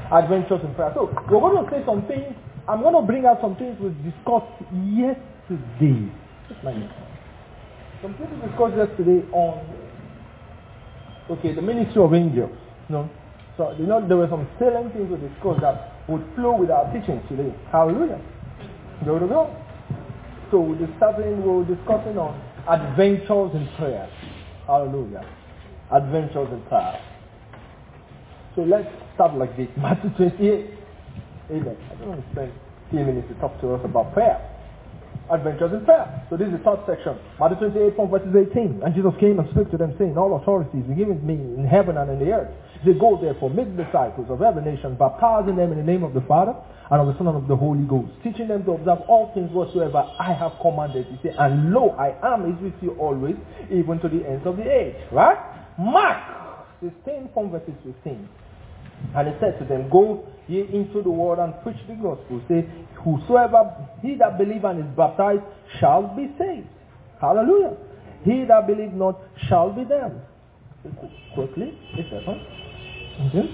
Adventures in prayer. So we're going to say some things. I'm going to bring out some things we discussed yesterday. Some things we discussed yesterday on the ministry of angels. No? So there were some salient things we discussed that would flow with our teaching today. Hallelujah. Go to go. So we're discussing on adventures in prayer. Hallelujah. Adventures in prayer. So let's start like this. Matthew 28. Amen. I don't want to spend a few minutes to talk to us about prayer. Adventures in prayer. So this is the third section. Matthew 28 from verses 18. And Jesus came and spoke to them, saying, all authority is given me in heaven and in the earth. They go therefore, make disciples of every nation, baptizing them in the name of the Father and of the Son and of the Holy Ghost, teaching them to observe all things whatsoever I have commanded. He said, and lo, I am with you always, even to the ends of the age. Right? Mark 16 from verses 15. And he said to them, go ye into the world and preach the gospel. Say, whosoever he that believeth and is baptized shall be saved. Hallelujah. He that believeth not shall be damned. Quickly, a second. Okay.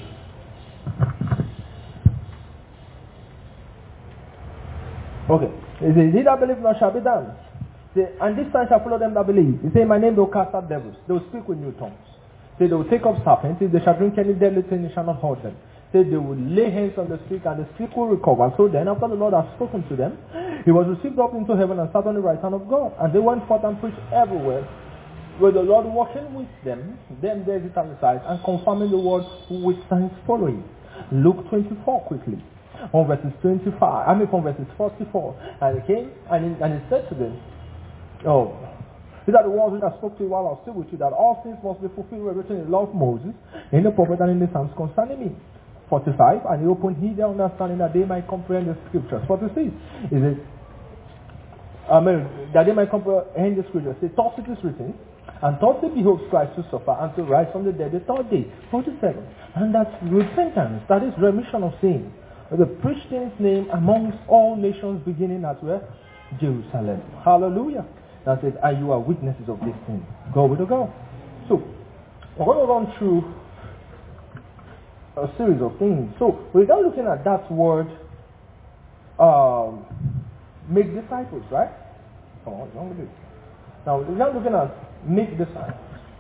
Okay. He says, he that believeth not shall be damned. Say, and this sign shall follow them that believe. He says, in my name they will cast out devils. They will speak with new tongues. Say, they will take up serpents. If they shall drink any deadly thing, it shall not hurt them. Say, they will lay hands on the sick, and the sick will recover. So then, after the Lord had spoken to them, he was received up into heaven and sat on the right hand of God. And they went forth and preached everywhere, with the Lord walking with them there is italicized, and confirming the word with signs following. Luke 24 quickly. On verses 25, from verses 44. And he came and he said to them, these are the words which I spoke to you while I was still with you, that all things must be fulfilled written in the law of Moses, in the prophet, and in the Psalms concerning me. 45, and he opened their understanding that they might comprehend the scriptures. 46, that they might comprehend the scriptures. Say, thus it is written, and thus it behoves Christ to suffer and to rise from the dead the third day. 47, and that repentance, that is remission of sin, the preached in his name amongst all nations, beginning at where? Jerusalem. Hallelujah. That says, and you are witnesses of this thing. Go to go. So, we're going to run through a series of things. So, we're now looking at that word, make disciples, right? Come on, don't do it. Now, we're now looking at make disciples.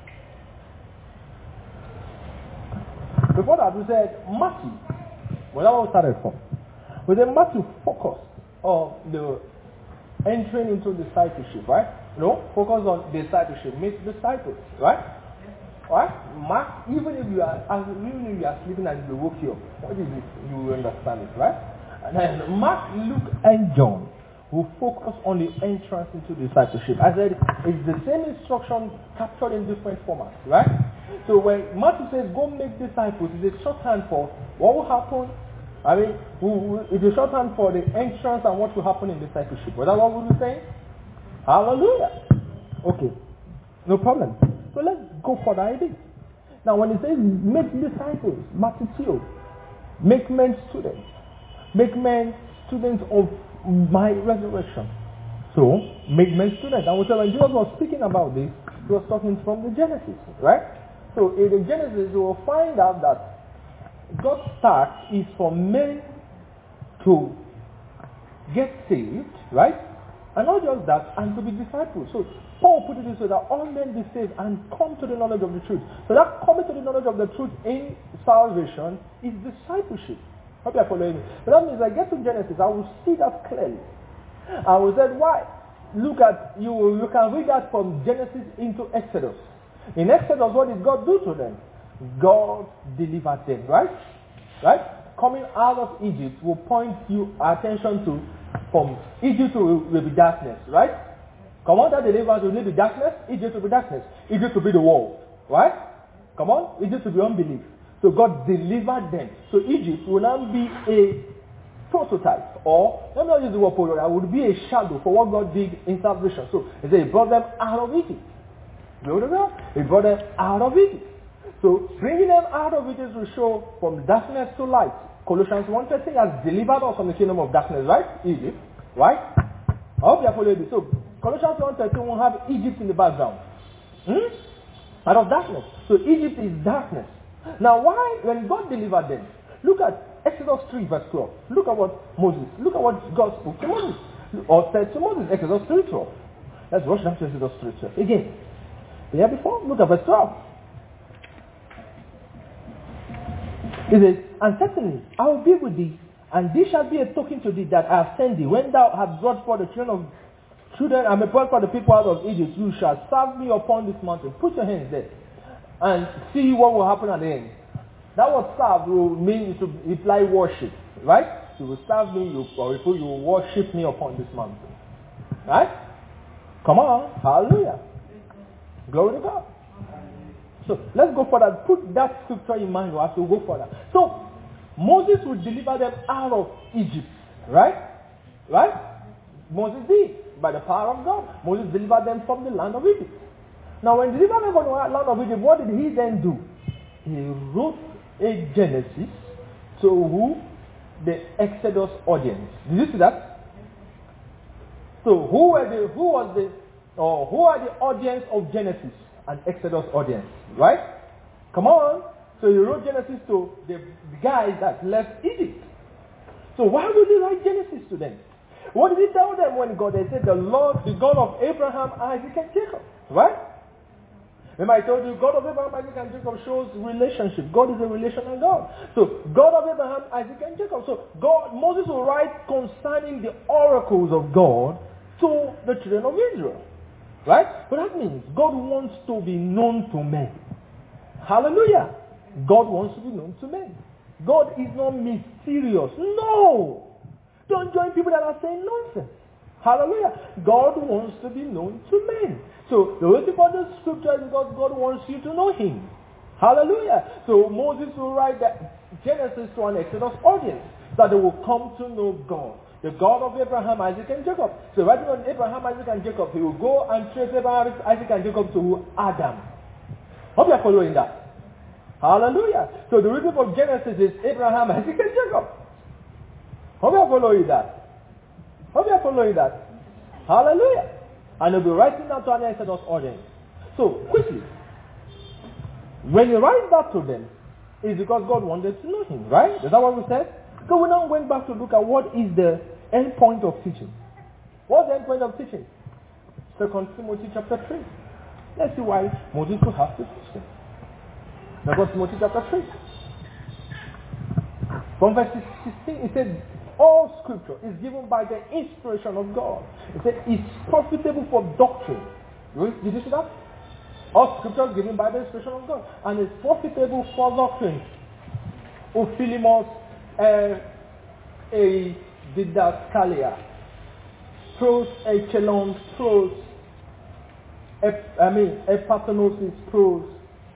Before that, we said Matthew. Well, that was started from. We said Matthew focused on the entering into discipleship, right? No, focus on discipleship, make disciples, right? Right? Mark, even if you are sleeping and they woke you up, what is it? You will understand it, right? And then Mark, Luke, and John will focus on the entrance into discipleship. I said it's the same instruction captured in different formats, right? So when Matthew says go make disciples, it's a shorthand for what will happen. It's a shorthand for the entrance and what will happen in discipleship. Was that what we were saying? Hallelujah. Okay. No problem. So let's go for the idea. Now when it says make disciples, Matthew, make men students. Make men students of my resurrection. So, make men students. And so when Jesus was speaking about this, he was talking from the Genesis, right? So in the Genesis, you will find out that God's start is for men to get saved, right? And not just that, and to be disciples. So Paul put it this way, that all men be saved and come to the knowledge of the truth. So that coming to the knowledge of the truth in salvation is discipleship. Hope you're following me. But that means I get to Genesis, I will see that clearly. I will say, why? Look at, you can read that from Genesis into Exodus. In Exodus, what did God do to them? God delivered them, right? Right? Coming out of Egypt will point you attention to, from Egypt will be darkness, right? Come on, that deliverance will be darkness. Egypt will be darkness. Egypt will be the world, right? Come on, Egypt will be unbelief. So God delivered them. So Egypt will now be a prototype, or let me not use the word prototype, would be a shadow for what God did in salvation. So he said he brought them out of Egypt. He brought them out of Egypt. So bringing them out of Egypt will show from darkness to light. Colossians 1:13 has delivered us from the kingdom of darkness, right? Egypt, right? I hope you are following this. So Colossians 1:13 will have Egypt in the background. Out of darkness. So Egypt is darkness. Now why, when God delivered them, Look at Exodus 3 verse 12. Look at what God spoke to Moses. Or said to Moses, Exodus 3:12. Let's rush down to Exodus 3:12. Again. The year before, look at verse 12. It says, and certainly I will be with thee, and this shall be a token to thee that I have sent thee. When thou hast brought forth the children and brought forth the people out of Egypt, you shall serve me upon this mountain. Put your hands there and see what will happen at the end. That word serve will mean to imply worship, right? You will serve me, you will worship me upon this mountain. Right? Come on. Hallelujah. Glory to God. So let's go further. Put that scripture in mind as we go further. So Moses would deliver them out of Egypt. Right? Right? Moses did. By the power of God. Moses delivered them from the land of Egypt. Now when he delivered them from the land of Egypt, what did he then do? He wrote a Genesis to who? The Exodus audience. Did you see that? So who are the audience of Genesis and Exodus audience? Right? Come on. So he wrote Genesis to the guys that left Egypt. So why would he write Genesis to them? What did he tell them when God, they said the Lord, the God of Abraham, Isaac, and Jacob? Right? Remember I told you, God of Abraham, Isaac, and Jacob shows relationship. God is a relational God. So, God of Abraham, Isaac, and Jacob. So, Moses will write concerning the oracles of God to the children of Israel. Right? But that means God wants to be known to men. Hallelujah. God wants to be known to men. God is not mysterious. No. Don't join people that are saying nonsense. Hallelujah. God wants to be known to men. So the reason for the scripture is because God wants you to know him. Hallelujah. So Moses will write that Genesis to an Exodus audience, that they will come to know God. The God of Abraham, Isaac, and Jacob. So writing on Abraham, Isaac, and Jacob, he will go and trace Abraham, Isaac, and Jacob to Adam. Hope you are following that. Hallelujah. So the reason for Genesis is Abraham, Isaac, and Jacob. Hope you are following that. Hope you are following that. Hallelujah. And he'll be writing that to an Exodus audience. So, quickly. When he writes that to them, it's because God wanted to know him, right? Is that what we said? So we now went back to look at what is the end point of teaching. What's the end point of teaching? 2 Timothy chapter 3. Let's see why Moses will have to teach them. 2 Timothy chapter 3. From verse 16, it said, all scripture is given by the inspiration of God. It said it's profitable for doctrine. Did you see that? All scripture is given by the inspiration of God. And it's profitable for doctrine. Ophilimos, a didaskalia. Pros, echelon, pros. Epatenosis, pros.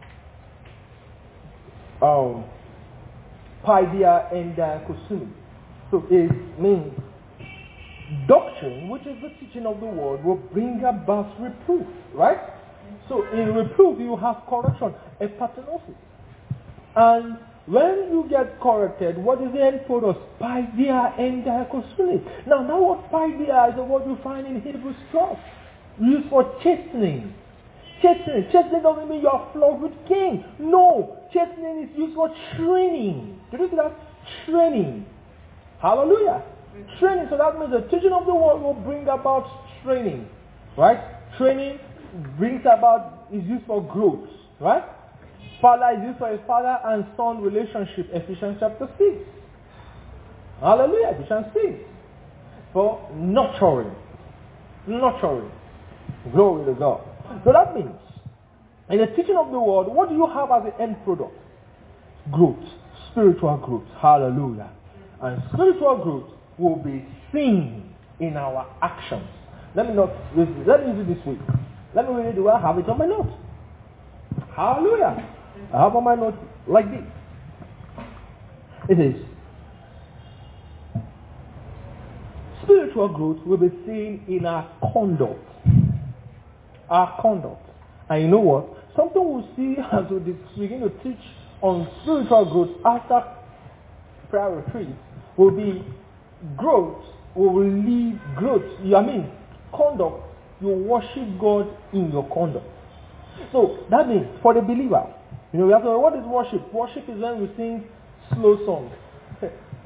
Paidia and Kusumi. So it means doctrine, which is the teaching of the word, will bring about reproof, right? So in reproof you have correction, epatenosis. And when you get corrected, what is the end product? Paidia and Kusumi. Now that word paidia is a word you find in Hebrews 12, used for chastening. Chastening doesn't mean you are flogged with cane. No, chastening is used for training. Did you see that? Training. Hallelujah. Training. So that means the teaching of the word will bring about training. Right? Training brings about, is used for growth. Right? Father is used for a father and son relationship. Ephesians chapter 6. Hallelujah. Ephesians 6. For nurturing. Nurturing. Glory to God. So that means, in the teaching of the word, what do you have as the end product? Growth. Spiritual growth. Hallelujah. And spiritual growth will be seen in our actions. Let me use it this way. Let me read it the way I have it on my notes. Hallelujah. I have on my notes like this. It is, spiritual growth will be seen in our conduct. Our conduct. And you know what? Something we'll see as we begin to teach on spiritual growth after prayer retreat will be growth. We will lead growth. Conduct. You worship God in your conduct. So that means for the believer, we have to know what is worship. Worship is when we sing slow songs.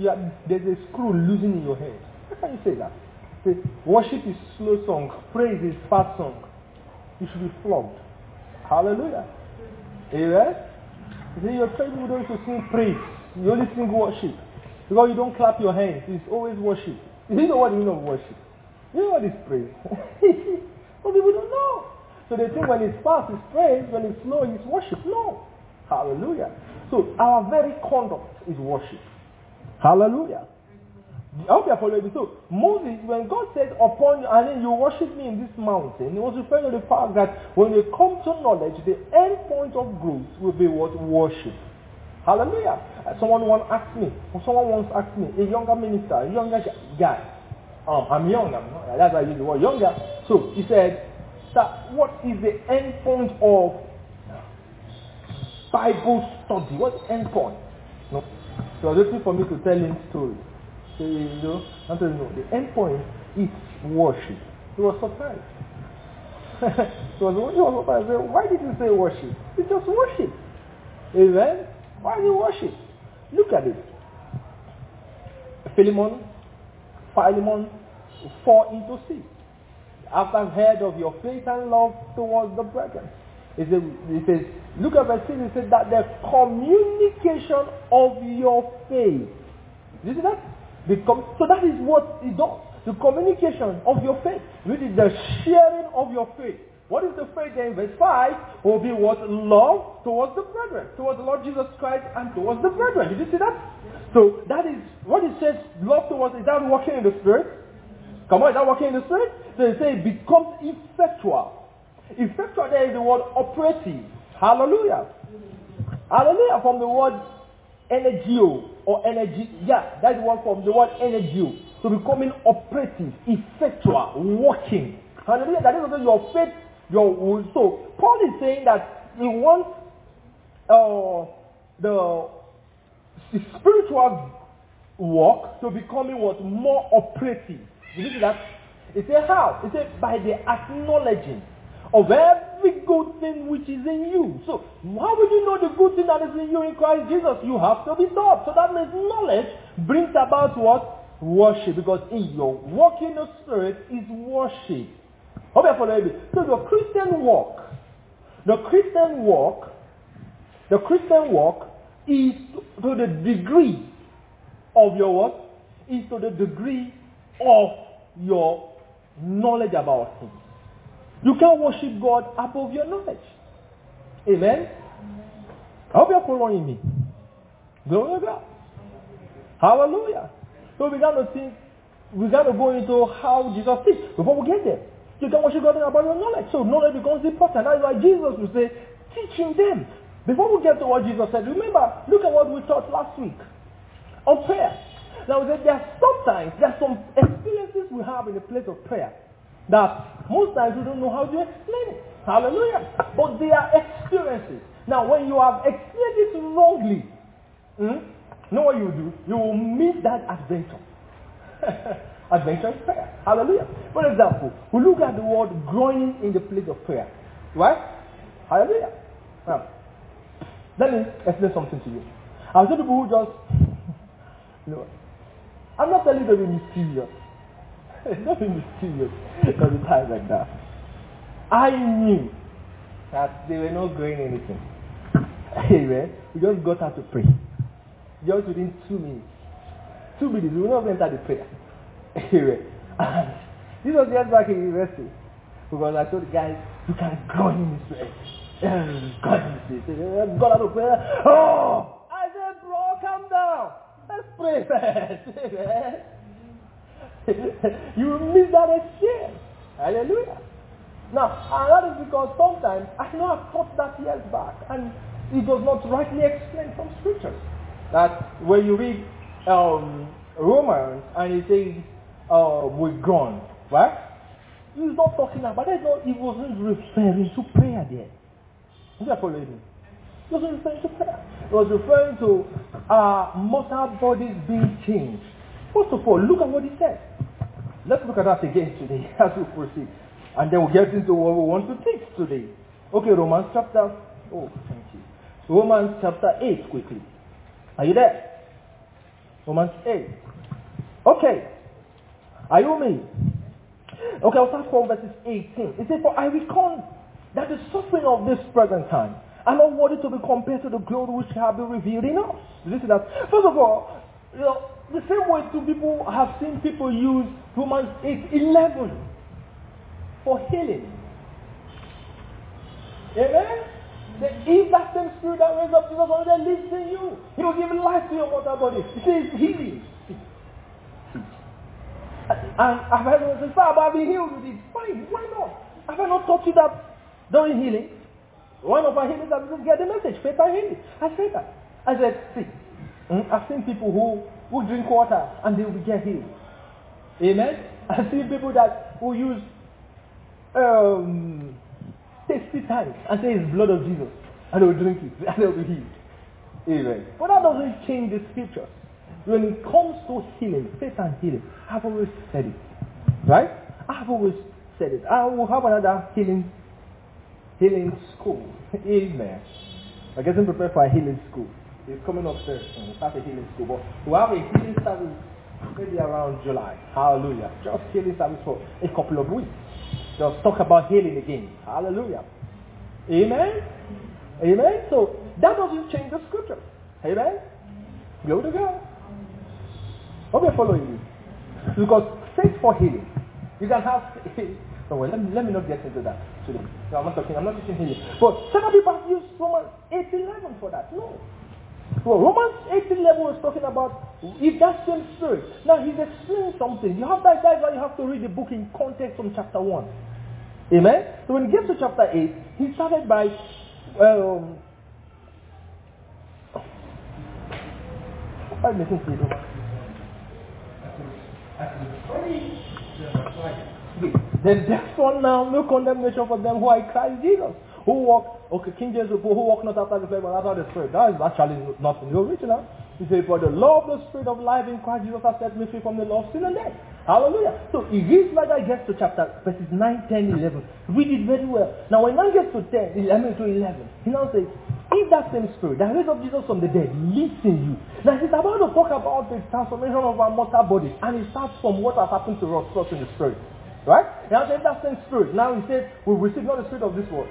there's a screw losing in your head. How can you say that? Say, worship is slow song, praise is fast song. You should be flogged. Hallelujah. Amen? You see, you're training those who sing praise. You only sing worship. Because you don't clap your hands. It's always worship. You know what the meaning of worship? You know what is praise? But people don't know. So they think when it's fast, it's praise. When it's slow, it's worship. No. Hallelujah. So our very conduct is worship. Hallelujah. I hope you are following me. So Moses, when God said upon you, and then you worship me in this mountain, he was referring to the fact that when you come to knowledge, the end point of growth will be what? Worship. Hallelujah. Someone once asked me, a younger minister, a younger guy. I'm young, that's why I use the word younger. So he said, sir, what is the end point of Bible study? What's the end point? No. So I was waiting for me to tell him stories. So, I don't know. The end point is worship. He was surprised. he was surprised. I said, why did you say worship? It's just worship. Amen? Why do you worship? Look at it. Philemon fall into sin. After I've heard of your faith and love towards the brethren. It says, look at verse 6, it says that the communication of your faith. You see that? So that is what it does. The communication of your faith. Really the sharing of your faith. What is the faith then? Verse 5 will be what? Love towards the brethren. Towards the Lord Jesus Christ and towards the brethren. Did you see that? So that is what it says, love towards, is that walking in the Spirit? Come on, is that walking in the Spirit? So it says it becomes effectual. Effectual there is the word operative. Hallelujah. Hallelujah from the word energio or energy. Yeah, that's the word from the word energio. So becoming operative, effectual, working. Hallelujah. That is also your faith. So Paul is saying that he wants the spiritual work to becoming what? More operative. You see that? He said how? He said by the acknowledging of every good thing which is in you. So how would you know the good thing that is in you in Christ Jesus? You have to be taught. So that means knowledge brings about what? Worship. Because in your walk in the Spirit is worship. Hope you follow me. So the Christian walk is to the degree of your what? Is to the degree of your knowledge about Him. You can't worship God above your knowledge. Amen? I hope you're following me. Glory to God. Hallelujah. So we got to go into how Jesus teaches. Before we get there, you can worship God about your knowledge. So knowledge becomes important. That's why Jesus will say, teaching them. Before we get to what Jesus said, remember, look at what we taught last week on prayer. Now there are some experiences we have in the place of prayer that most times we don't know how to explain it. Hallelujah. But they are experiences. Now when you have experienced it wrongly, know what you do? You will miss that adventure. Adventure is prayer. Hallelujah. For example, we look at the word groaning in the place of prayer. Right? Hallelujah. Now, let me explain something to you. I'll tell people who just, I'm not telling you to be mysterious. Don't be mysterious every time like that. I knew that they were not growing anything. Amen. We just got out to pray. Just within 2 minutes. 2 minutes, we will not enter the prayer. Amen. And this was just back in university. Because I told the guys, you can grow in this way. God in this way. Got out of prayer. Oh! I said, bro, calm down. Let's pray first. Amen. You will miss that experience. Hallelujah. Now, and that is because sometimes, I know I've taught that years back, and it was not rightly explained from scriptures. That when you read Romans, and it says, we're gone, right? He's not talking about, he wasn't referring to prayer there. Is that following me? He wasn't referring to prayer. He was referring to mortal bodies being changed. First of all, look at what he said. Let's look at that again today as we proceed. And then we'll get into what we want to teach today. Okay, Romans chapter 8 quickly. Are you there? Romans 8. Okay. Are you with me? Okay, I'll start from verses 18. It says, for I reckon that the suffering of this present time are not worthy to be compared to the glory which shall be revealed in us. You see that? First of all, the same way two people have seen people use Romans 8:11 for healing. Amen? If that same spirit that raised up Jesus on the lives in you, he will give life to your mortal body. He says healing. And I've heard someone say, I've been healed with it. Fine, why not? Have I not taught you that during healing? One of our healings that we just get the message, faith and healing. I said that. I said, see, I've seen people who drink water and they will get healed. Amen? I've seen people who use tasty times and say it's blood of Jesus. And they will drink it and they will be healed. Amen. But that doesn't change the scriptures. When it comes to healing, faith and healing, I've always said it. Right? I've always said it. I will have another healing school. Amen. I'm getting prepared for a healing school. It's coming up soon. We'll start a healing school. But we'll have a healing service maybe around July. Hallelujah. Just healing service for a couple of weeks. Just talk about healing again. Hallelujah. Amen. Amen. So that doesn't change the scripture. Amen. Glory to God. Hope you're following me. Because faith for healing. You can have no, well, let me not get into that today. No, I'm not teaching healing. But some people have used Romans 8:11 for that. No. Well, Romans 8:11 is talking about if that same spirit. Now he's explaining something. You have that's why you have to read the book in context from chapter 1. Amen? So when he gets to chapter 8, he started by I'm making freedom. Then therefore now no condemnation for them who are in Christ Jesus, who walk, King James who walk not after the flesh but after the Spirit. That is actually not in the original. He said, for the law of the Spirit of life in Christ Jesus has set me free from the law of sin and death. Hallelujah. So he reads like that, gets to chapter verses 9, 10, 11. Read it very well. Now when man gets to 11, he now says, if that same spirit that raised up Jesus from the dead lives in you. Now he's about to talk about the transformation of our mortal body, and it starts from what has happened to us first in the spirit. Right? Now if that same spirit, now he said, we receive not the spirit of this world.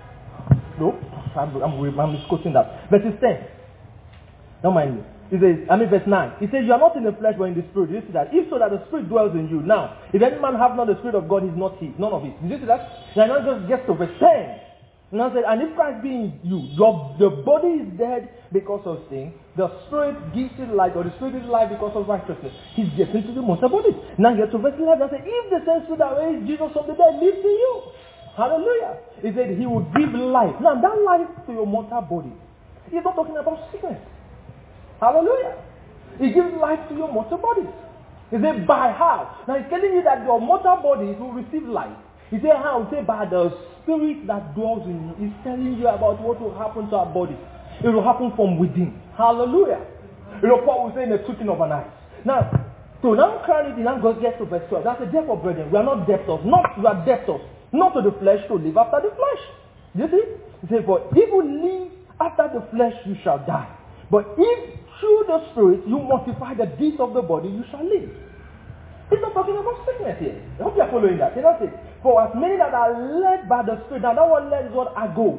No, I'm misquoting that. Verse 10. Don't mind me. He says, verse 9. He says, you are not in the flesh but in the spirit. You see that? If so that the spirit dwells in you. Now, if any man have not the spirit of God, he's not he. None of it. Did you see that? Now just gets to verse 10. Now said, and if Christ be in you, the body is dead because of sin, the spirit gives it life, or the spirit is life because of righteousness. He's getting to the mortal body. Now get to verse 11 and say, if the same spirit that raised Jesus from the dead lives in you, hallelujah. He said he will give life. Now that life to your mortal body. He's not talking about sickness. Hallelujah. He gives life to your mortal body. He said by how? Now he's telling you that your mortal bodies will receive life. He said how? He said by the spirit that dwells in you. He's telling you about what will happen to our bodies. It will happen from within. Hallelujah. You know, Paul will say in the twinkling of an eye. Now, so now carry it in and go get to verse 12. That's the therefore, brethren, we are not debtors. We are debtors. Not to the flesh, to live after the flesh. You see? He said, for if you live after the flesh, you shall die. But if through the spirit you mortify the deeds of the body, you shall live. He's not talking about sickness here. I hope you are following that. He doesn't say, for as many that are led by the Spirit, now that one led is what I go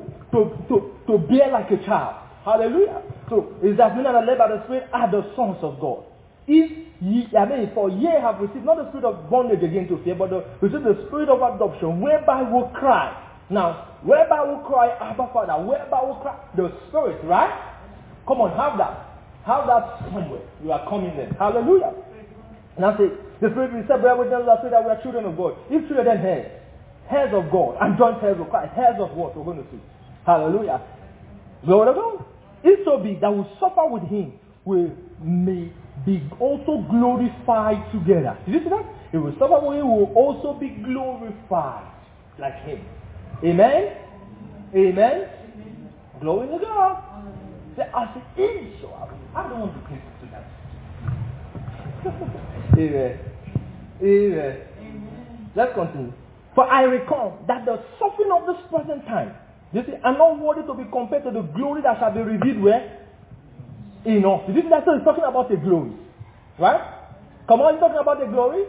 to bear like a child. Hallelujah. So, is that many that are led by the Spirit are the sons of God. If ye, for ye have received not the spirit of bondage again to fear, but received the spirit of adoption, whereby we cry. Now, whereby we cry, Abba Father, whereby we cry, the Spirit, right? Come on, have that. Have that somewhere. You are coming there. Hallelujah. Now say, the Spirit will say, bear with them that say that we are children of God. If children, then heirs. Heirs of God. And joint heirs of Christ. Heirs of what? We're going to see. Hallelujah. Glory to God. If so be that we suffer with him, we may be also glorified together. Did you see that? If we suffer with him, we will also be glorified like him. Amen? Amen? Glory to God. Say, I say, is so. I don't want to listen to that. Amen. Amen. Amen. Let's continue. For I reckon that the suffering of this present time, you see, are not worthy to be compared to the glory that shall be revealed where? In us. Did you see that? So he's talking about the glory. Right? Come on, talking about the glory.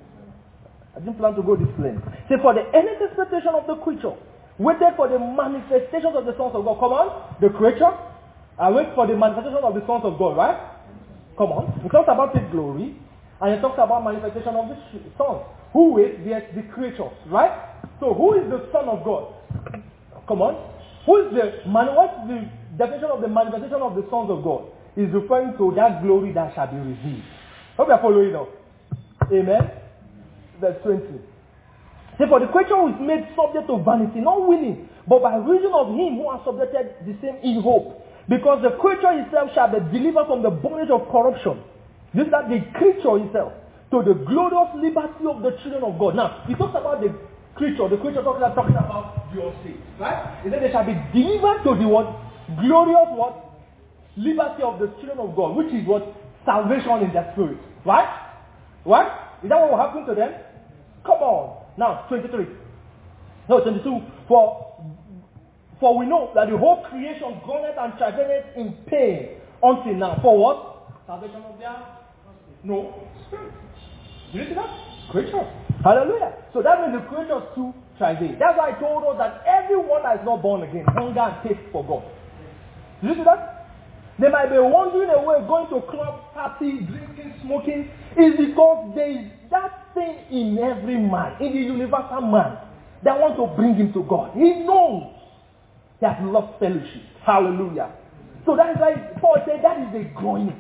I didn't plan to go this lane. Say, for the earnest expectation of the creature, waited for the manifestations of the sons of God. Come on, the creature. I wait for the manifestation of the sons of God, right? Come on. It talks about the glory, and it talks about manifestation of the sons. Who is the creatures, right? So who is the Son of God? Come on. What's the definition of the manifestation of the sons of God? Is referring to that glory that shall be revealed. Hope you are following us. Amen. Verse 20. Say, for the creature is made subject to vanity, not willing, but by reason of him who has subjected the same in hope. Because the creature itself shall be delivered from the bondage of corruption. This is that the creature itself, to the glorious liberty of the children of God. Now, he talks about the creature talking about your state, right? He said they shall be delivered to the what? Glorious what? Liberty of the children of God, which is what? Salvation in their spirit. Right? Right? Is that what will happen to them? Come on. Now, 23. No, 22. For we know that the whole creation groaneth and travaileth in pain until now. For what? Salvation of their spirit. Did you see that? Creature. Hallelujah. So that means the creatures too travail. That's why I told us that everyone that is not born again hunger and taste for God. Did you see that? They might be wandering away, going to club, party, drinking, smoking. It's because there is that thing in every man, in the universal man, that wants to bring him to God. He knows he has lost fellowship. Hallelujah. So that is why Paul said that is a groaning.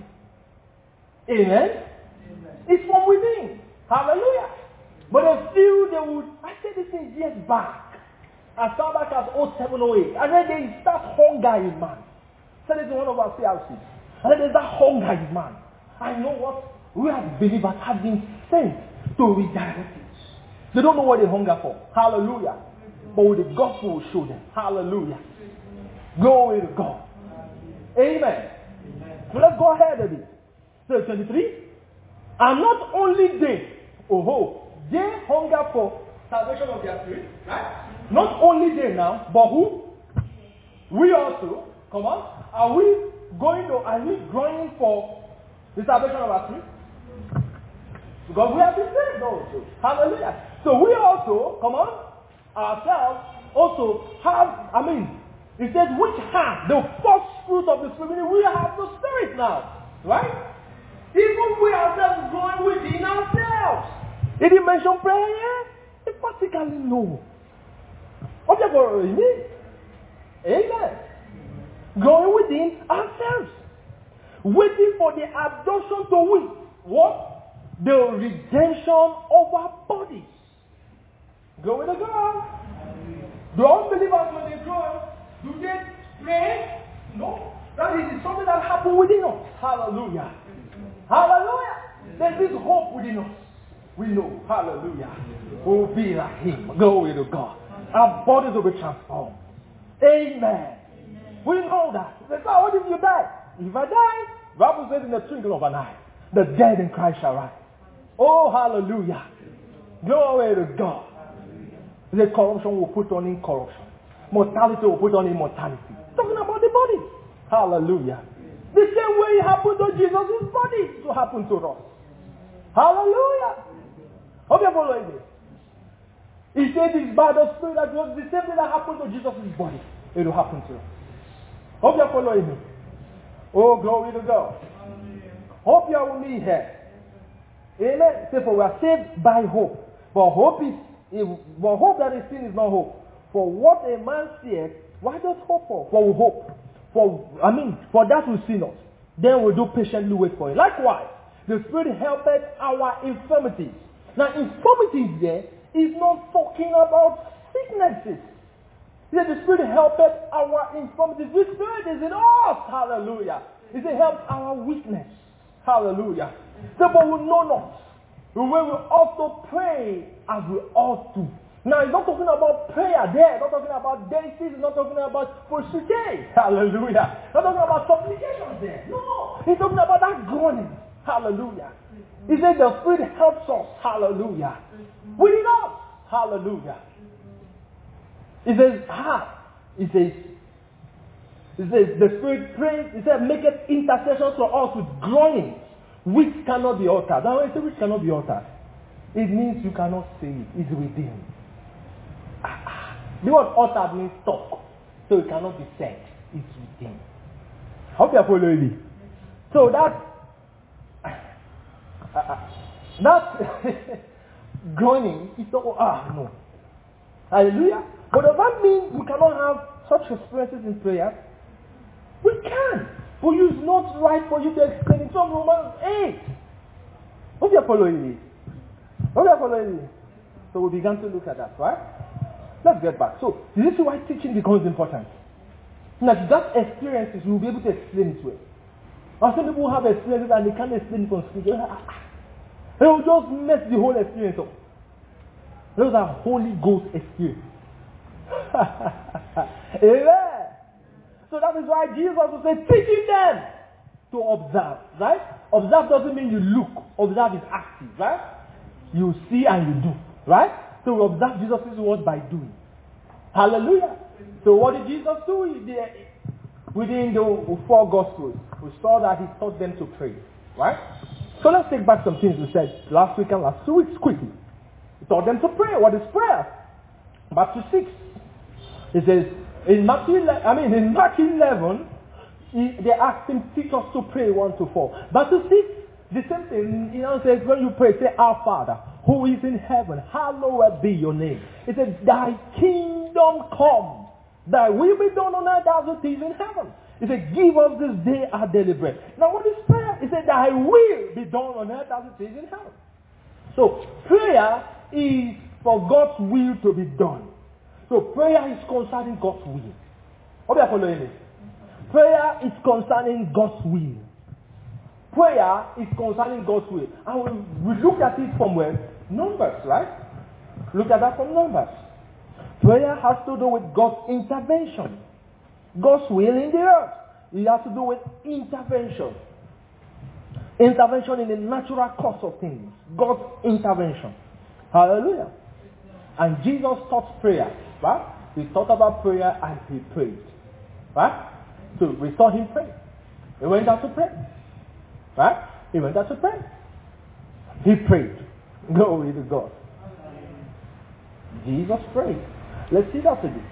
Amen? It's from within. Hallelujah. But they feel they would, I said this thing years back. As far back as 07, 08. I said there is that hunger in man. I said this in one of our CRCs. I said there's that hunger in man. I know what we as believers have been sent to redirect it. They don't know what they hunger for. Hallelujah. But with the gospel will show them. Hallelujah. Glory to God. Amen. So let's go ahead a bit. So 23. And not only they, they hunger for salvation of their spirit, right? Not only they now, but who? We also, come on, are we growing for the salvation of our spirit? Because we have been saved also. Hallelujah. So we also, come on, ourselves also have, it says which have the first fruit of the spirit. We have the spirit now, right? Even we ourselves growing within ourselves. Did he mention prayer? He practically no. Amen. Growing within ourselves. Waiting for the adoption to win. What? The redemption of our bodies. Glory to God. The unbelievers, when they grow, do they pray? No. That is something that happens within us. Hallelujah. Hallelujah. There's this hope within us. We know, hallelujah, we'll be like him. Glory to God. Our bodies will be transformed. Amen. We know that. They say, what if you die? If I die, the Bible says in the twinkle of an eye, the dead in Christ shall rise. Oh, hallelujah. Glory to God. The corruption will put on incorruption. Mortality will put on immortality. Talking about the body. Hallelujah. The same way it happened to Jesus' body, it will happen to us. Hallelujah. Hope you're following me. He said it's by the Spirit that was the same thing that happened to Jesus' body. It will happen to us. Hope you're following me. Oh, glory to God. Hope you are with me here. Amen. Say, for we are saved by hope. But hope that is seen is not hope. For what a man seeth, why does hope for? For we hope. For that we see not. Then we do patiently wait for it. Likewise, the Spirit helpeth our infirmities. Now, infirmities there is not talking about sicknesses. He said the Spirit helpeth our infirmities. The Spirit is in us. Hallelujah. He said help our weakness. Hallelujah. Therefore we know not the way we ought to pray as we ought to. Now, he's not talking about prayer there. He's not talking about deities. He's not talking about prosperity. Hallelujah. He's not talking about supplications there. No. He's talking about that groaning. Hallelujah. He said the Spirit helps us. Hallelujah. Within us. Hallelujah. He says, He says, the Spirit prays. He said, make it intercession to us with groanings which cannot be altered. Now when I say which cannot be altered, it means you cannot say it. It's within. The word altered means stuck. So it cannot be said. It's within. I hope you are following me. So that groaning is not, no. Hallelujah. But does that mean we cannot have such experiences in prayer? We can. But it's not right for you to explain it from Romans 8. Hope you are following me. Hope you are following me. So we began to look at that, right? Let's get back. So, this is why teaching becomes important. Now, that experiences, you will be able to explain it well. And some people have experiences and they can't explain it from scripture. They will just mess the whole experience up. Those are Holy Ghost experience. Amen. So that is why Jesus will say, teaching them to observe, right? Observe doesn't mean you look. Observe is active, right? You see and you do, right? So we observe Jesus' word by doing. Hallelujah. So what did Jesus do? Within the 4 Gospels, we saw that he taught them to pray, right? So let's take back some things we said last week and last 2 weeks quickly. He taught them to pray. What is prayer? Matthew 6. It says, in Mark 11, they asked him, teach us to pray 1-4. Matthew 6, the same thing. He now says, when you pray, say, Our Father, who is in heaven, hallowed be your name. It says, thy kingdom come, thy will be done on earth as it is in heaven. It said, give us this day our daily bread. Now what is prayer? It said, thy will be done on earth as it is in heaven. So prayer is for God's will to be done. So prayer is concerning God's will. Hope you are following me. Prayer is concerning God's will. Prayer is concerning God's will. And we look at it from where? Numbers, right? Look at that from Numbers. Prayer has to do with God's intervention. God's will in the earth. It has to do with intervention. Intervention in the natural course of things. God's intervention. Hallelujah. And Jesus taught prayer. Right? He taught about prayer and he prayed. Right? So we saw him pray. He went out to pray. Right? He went out to pray. He prayed. Glory to God. Jesus prayed. Let's see that again.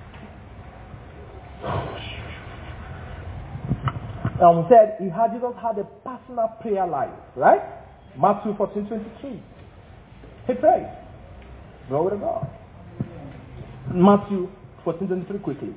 And we said Jesus had a personal prayer life. Right? Matthew 14:23. He prayed. Glory to God. Matthew 14:23 quickly.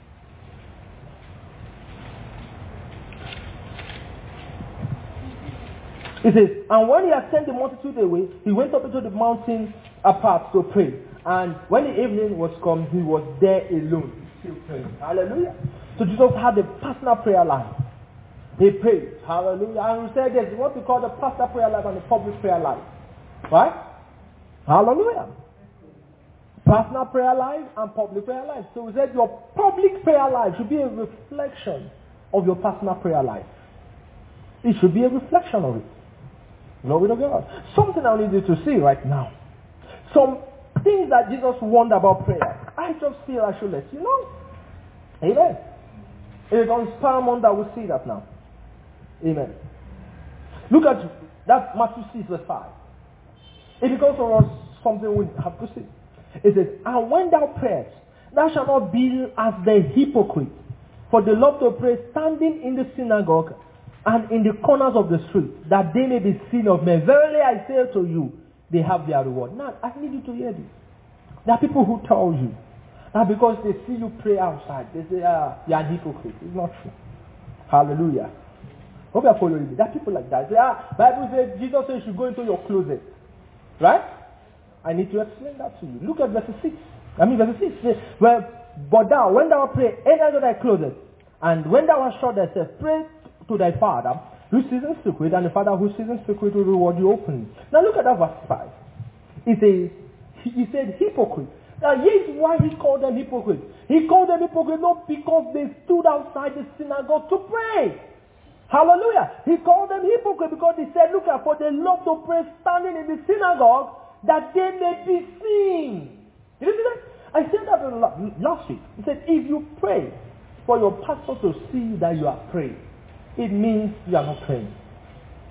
It says, and when he had sent the multitude away, he went up into the mountain apart to pray. And when the evening was come, he was there alone, still praying. Hallelujah. So Jesus had a personal prayer life. He prayed. Hallelujah. And we said there's what we call the personal prayer life and the public prayer life. Right? Hallelujah. Personal prayer life and public prayer life. So we said your public prayer life should be a reflection of your personal prayer life. It should be a reflection of it. Glory to God. Something I need you to see right now. Some things that Jesus warned about prayer. I just feel I should let you know. Amen. It becomes paramount that we see that now. Amen. Look at that Matthew 6 verse 5. It becomes for us something we have to see. It says, and when thou prayest, thou shalt not be as the hypocrite, for they love to pray standing in the synagogue and in the corners of the street, that they may be seen of men. Verily I say to you, they have their reward. Now, I need you to hear this. There are people who tell you that because they see you pray outside, they say, you're a hypocrite. It's not true. Hallelujah. Hope you're following me. There are people like that. They say, Bible says, Jesus says you should go into your closet. Right? I need to explain that to you. Look at verse 6. Verse 6 says, but thou, when thou pray, enter into thy closet, and when thou hast shut thyself, pray to thy Father, who sees in secret, and the Father who sees in secret will reward you openly. Now look at that verse 5. It says, he said hypocrite. Now here's why he called them hypocrites. He called them hypocrites not because they stood outside the synagogue to pray. Hallelujah. He called them hypocrites because he said, look at, for they love to pray standing in the synagogue that they may be seen. Did you see that? I said that last week. He said, if you pray for your pastor to see that you are praying, it means you are not praying.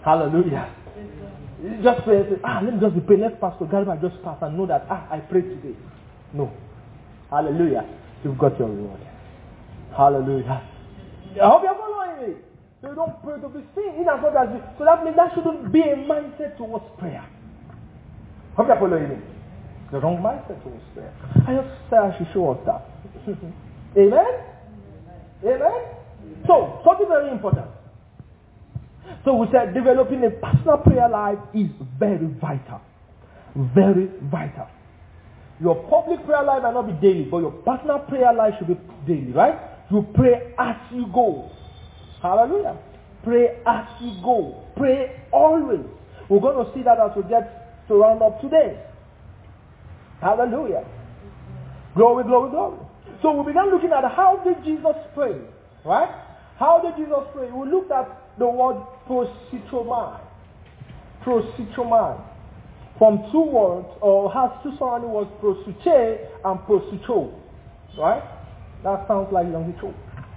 Hallelujah. Just pray and say, let me just be praying. Let Pastor Garba just pass and know that, I prayed today. No. Hallelujah. You've got your reward. Hallelujah. I hope you're following me. So you don't pray to be seen in as much as you. So that means that shouldn't be a mindset towards prayer. Hope you're following me. The wrong mindset towards prayer. I just said I should show us that. Amen? Amen? So, something very important. So we said developing a personal prayer life is very vital. Very vital. Your public prayer life might not be daily, but your personal prayer life should be daily, right? You pray as you go. Hallelujah. Pray as you go. Pray always. We're going to see that as we get to round up today. Hallelujah. Glory, glory, glory. So we began looking at how did Jesus pray, right? How did Jesus pray? We looked at the word prositomai. Prositomai. From two words, or has two surrounding words, prosuche and prosucho. Right? That sounds like Yongicho.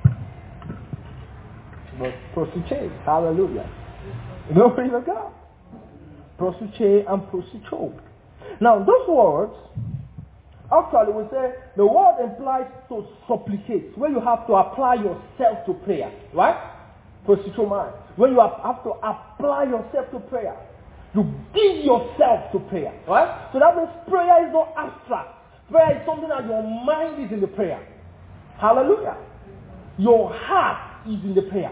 But prosuche, hallelujah. Glory to God. Prosuche and prosucho. Now, those words, actually we say, the word implies to supplicate, where you have to apply yourself to prayer. Right? Prositomai. When you have to apply yourself to prayer. You give yourself to prayer. Right? So that means prayer is not abstract. Prayer is something that your mind is in the prayer. Hallelujah. Your heart is in the prayer.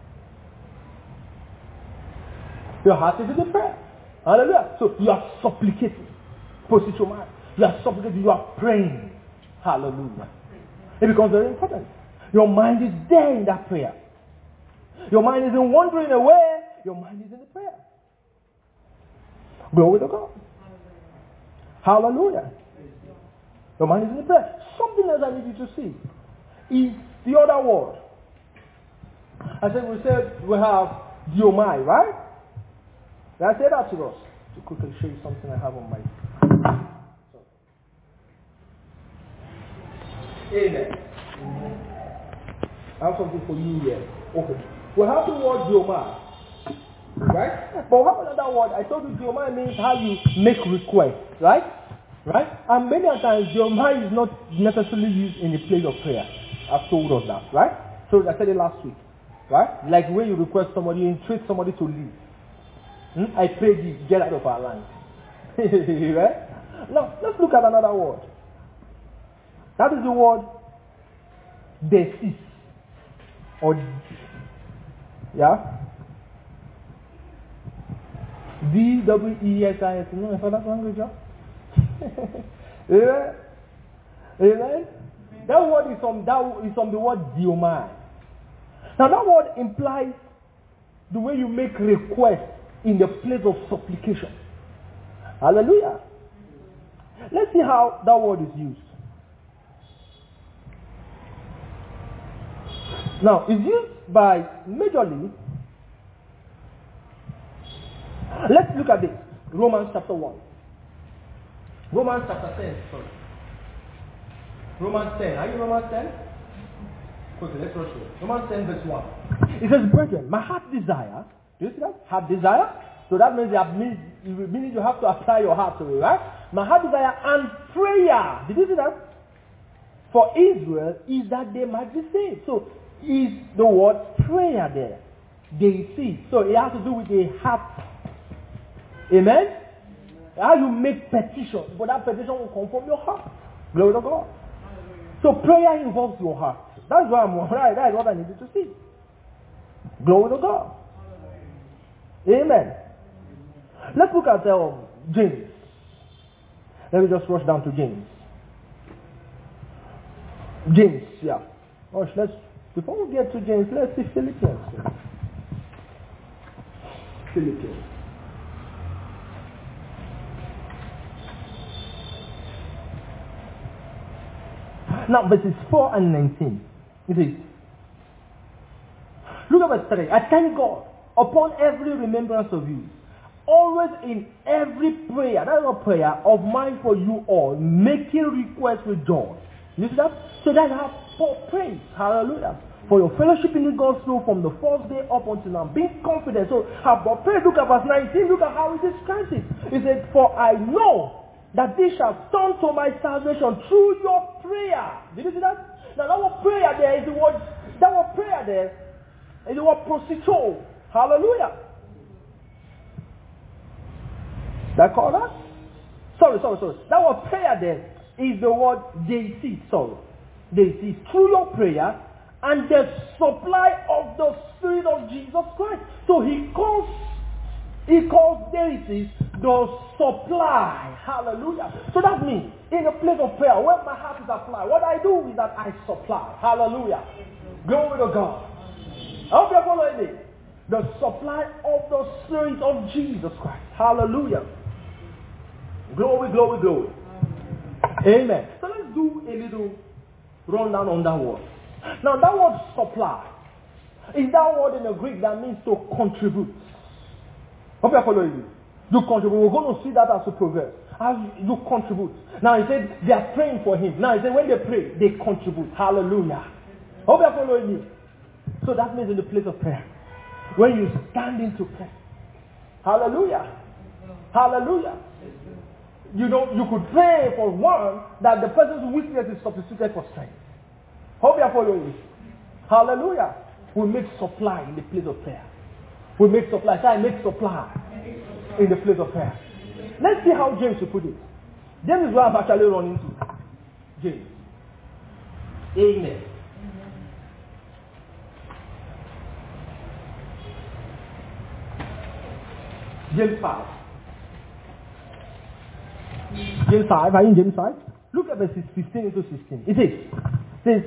Your heart is in the prayer. Hallelujah. So you are supplicating. Prositomai. You are supplicating. You are praying. Hallelujah. It becomes very important. Your mind is there in that prayer. Your mind isn't wandering away. Your mind is in the prayer. Glory to God. Hallelujah. Your mind is in the prayer. Something else I need you to see is the other word. I said we have diomai, right? Did I say that to us? To quickly show you something I have on my. Amen. I have something for you here. Okay. We have the word diomai. Right? But how another word? I told you diomai means how you make requests. Right? Right? And many times diomai is not necessarily used in the place of prayer. I've told us that. Right? So I said it last week. Right? Like when you request somebody, you entreat somebody to leave. I pray thee, get out of our land. Right? Now, let's look at another word. That is the word desis. Or, yeah? D-W-E-S-I-S. You know my father's language, huh? Amen? Amen? That word is from the word diomai. Now that word implies the way you make requests in the place of supplication. Hallelujah. Let's see how that word is used. Now, it's used by majorly. Let's look at this. Romans chapter 1. Romans chapter 10. Sorry. Romans 10. Are you Romans 10? Okay, let's rush it. Romans 10 verse 1. It says, brethren, my heart desire. Do you see that? Heart desire. So that means you have to apply your heart to it, right? My heart desire and prayer. Did you see that? For Israel is that they might be saved. So is the word prayer there. They see. So it has to do with the heart. Amen? How you make petition. But that petition will come from your heart. Glory to God. So prayer involves your heart. That's why that is what I needed to see. Glory to God. Amen. Let's look at James. Let me just rush down to James. James, yeah. Before we get to James, let's see Philippians. Philippians. Now, verses 4 and 19. It is. Look at verse 3. I thank God upon every remembrance of you, always in every prayer, that is not prayer, of mine for you all, making requests with joy. You see that? So that's how Paul prays. Hallelujah. For your fellowship in God's will from the first day up until now. Being confident. So, but pray, look at verse 19. Look at how it describes it. It said, for I know that this shall turn to my salvation through your prayer. Did you see that? Now that word prayer there is the word, that word prayer there is the word prosito. Hallelujah. That call that? Sorry. That word prayer there is the word deity. Deity. Through your prayer and the supply of the Spirit of Jesus Christ. So he calls deities the supply. Hallelujah. So that means in a place of prayer, when my heart is applied, what I do is that I supply. Hallelujah. Glory to God. I hope you're following me. The supply of the Spirit of Jesus Christ. Hallelujah. Glory. Amen. So let's do a little rundown on that word. Now that word supply is that word in the Greek that means to contribute. Hope you're following me. You contribute. We're going to see that as we progress. As you contribute. Now he said they are praying for him. Now he said when they pray, they contribute. Hallelujah. Hope you're following me. So that means in the place of prayer. When you stand into prayer. Hallelujah. Hallelujah. You know, you could pray for one that the person's weakness is substituted for strength. Hope you are following me. Hallelujah. We make supply in the place of prayer. We make supply. So I make supply in the place of prayer. Let's see how James will put it. James is what I've actually run into. James. Amen. James 5. James 5. Are you in James 5? Look at verses 15 into 16. It says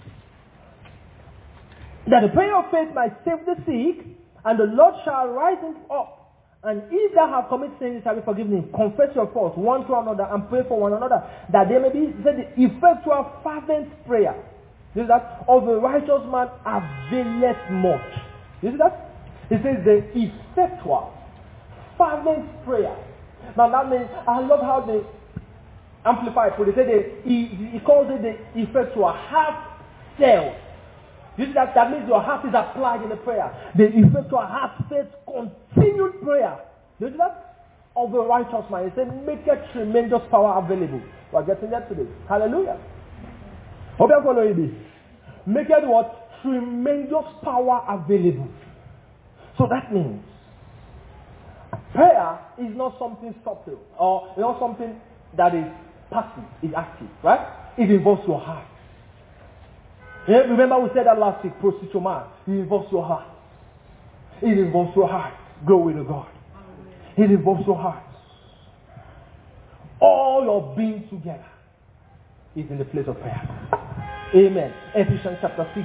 that the prayer of faith might save the sick, and the Lord shall rise him up. And if thou have committed sins, it shall be forgiven him. Confess your faults one to another and pray for one another, that there may be the effectual fervent prayer. This is that of a righteous man availeth much. You see that? It says the effectual fervent prayer. Now that means, I love how they amplify it. They say he calls it the effectual heart-felt. You see that means your heart is applied in the prayer. The effectual heart-felt continued prayer. You see that? Of a righteous man. He said, make a tremendous power available. We are getting that today. Hallelujah. Hope you are following this. Make it what? Tremendous power available. So that means prayer is not something subtle or not something that is passive, it's active, right? It involves your heart. Yeah, remember we said that last week, prositoma. It involves your heart. It involves your heart. Glory to God. It involves your heart. All your being together is in the place of prayer. Amen. Ephesians chapter 6.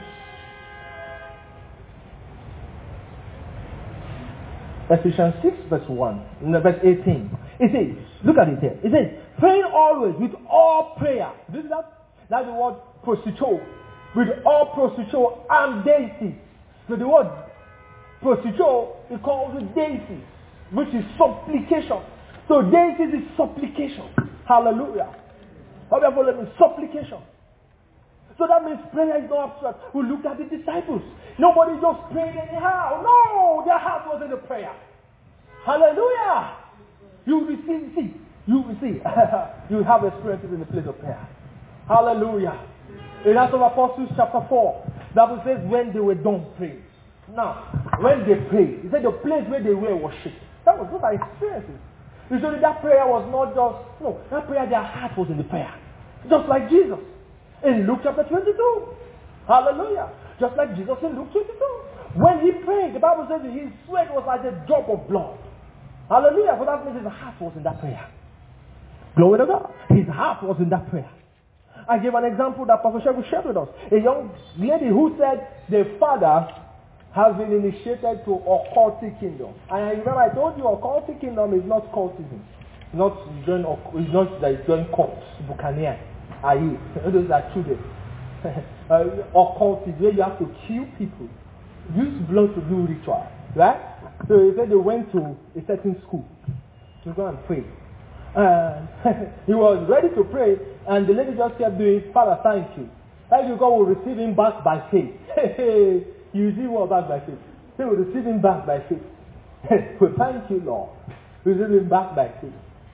Ephesians 6 verse 1. Verse 18. It says, look at it here. It says, praying always with all prayer. Do you see that? That's the word prosito. With all prosito and deity. So the word prosito is called with deity, which is supplication. So deity is supplication. Hallelujah. How do you follow me? Supplication. So that means prayer is not abstract. We looked at the disciples. Nobody just prayed anyhow. No, their heart was in the prayer. Hallelujah. You receive, you have experiences in the place of prayer. Hallelujah. In Acts of Apostles chapter 4, the Bible says when they were done praying. Now, when they prayed, he said the place where they were was shaken. That was what our experiences. Usually that prayer was not just, no, that prayer, their heart was in the prayer. Just like Jesus in Luke chapter 22. Hallelujah. Just like Jesus in Luke 22. When he prayed, the Bible says his sweat was like a drop of blood. Hallelujah. For that means his heart was in that prayer. Glory to God. His heart was in that prayer. I gave an example that Pastor Shehu shared with us. A young lady who said the father has been initiated to occultic kingdom. And I remember I told you occultic kingdom is not cultism. It's not that it's doing cults, Buccaneer. Those are children. Occultism, where you have to kill people. Use blood to do ritual. Right? So he said they went to a certain school to go and pray. He was ready to pray, and the lady just kept doing, Father, thank you. Like God will receive him back by faith. You see what back by faith? He will receive him back by faith. Well, thank you, Lord. Receive him back by faith.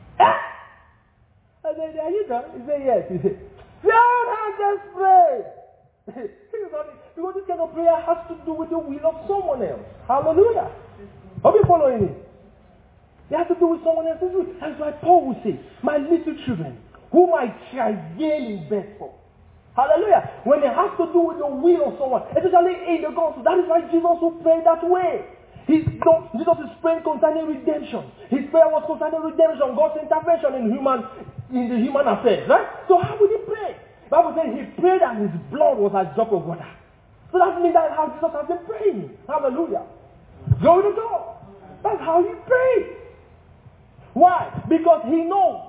I said, are you done? He said, yes. He said, don't just pray. Because this kind of prayer has to do with the will of someone else. Hallelujah. Are you following me? It has to do with someone else's will. That's why Paul would say, my little children, whom I travail in bed for. Hallelujah. When it has to do with the will of someone, especially in the gospel, that is why Jesus will pray that way. Jesus is praying concerning redemption. His prayer was concerning redemption, God's intervention in the human affairs, right? So how would he pray? The Bible says he prayed and his blood was as drop of water. So that means that's how Jesus has been praying. Hallelujah. Glory to God. That's how he prayed. Why? Because he knows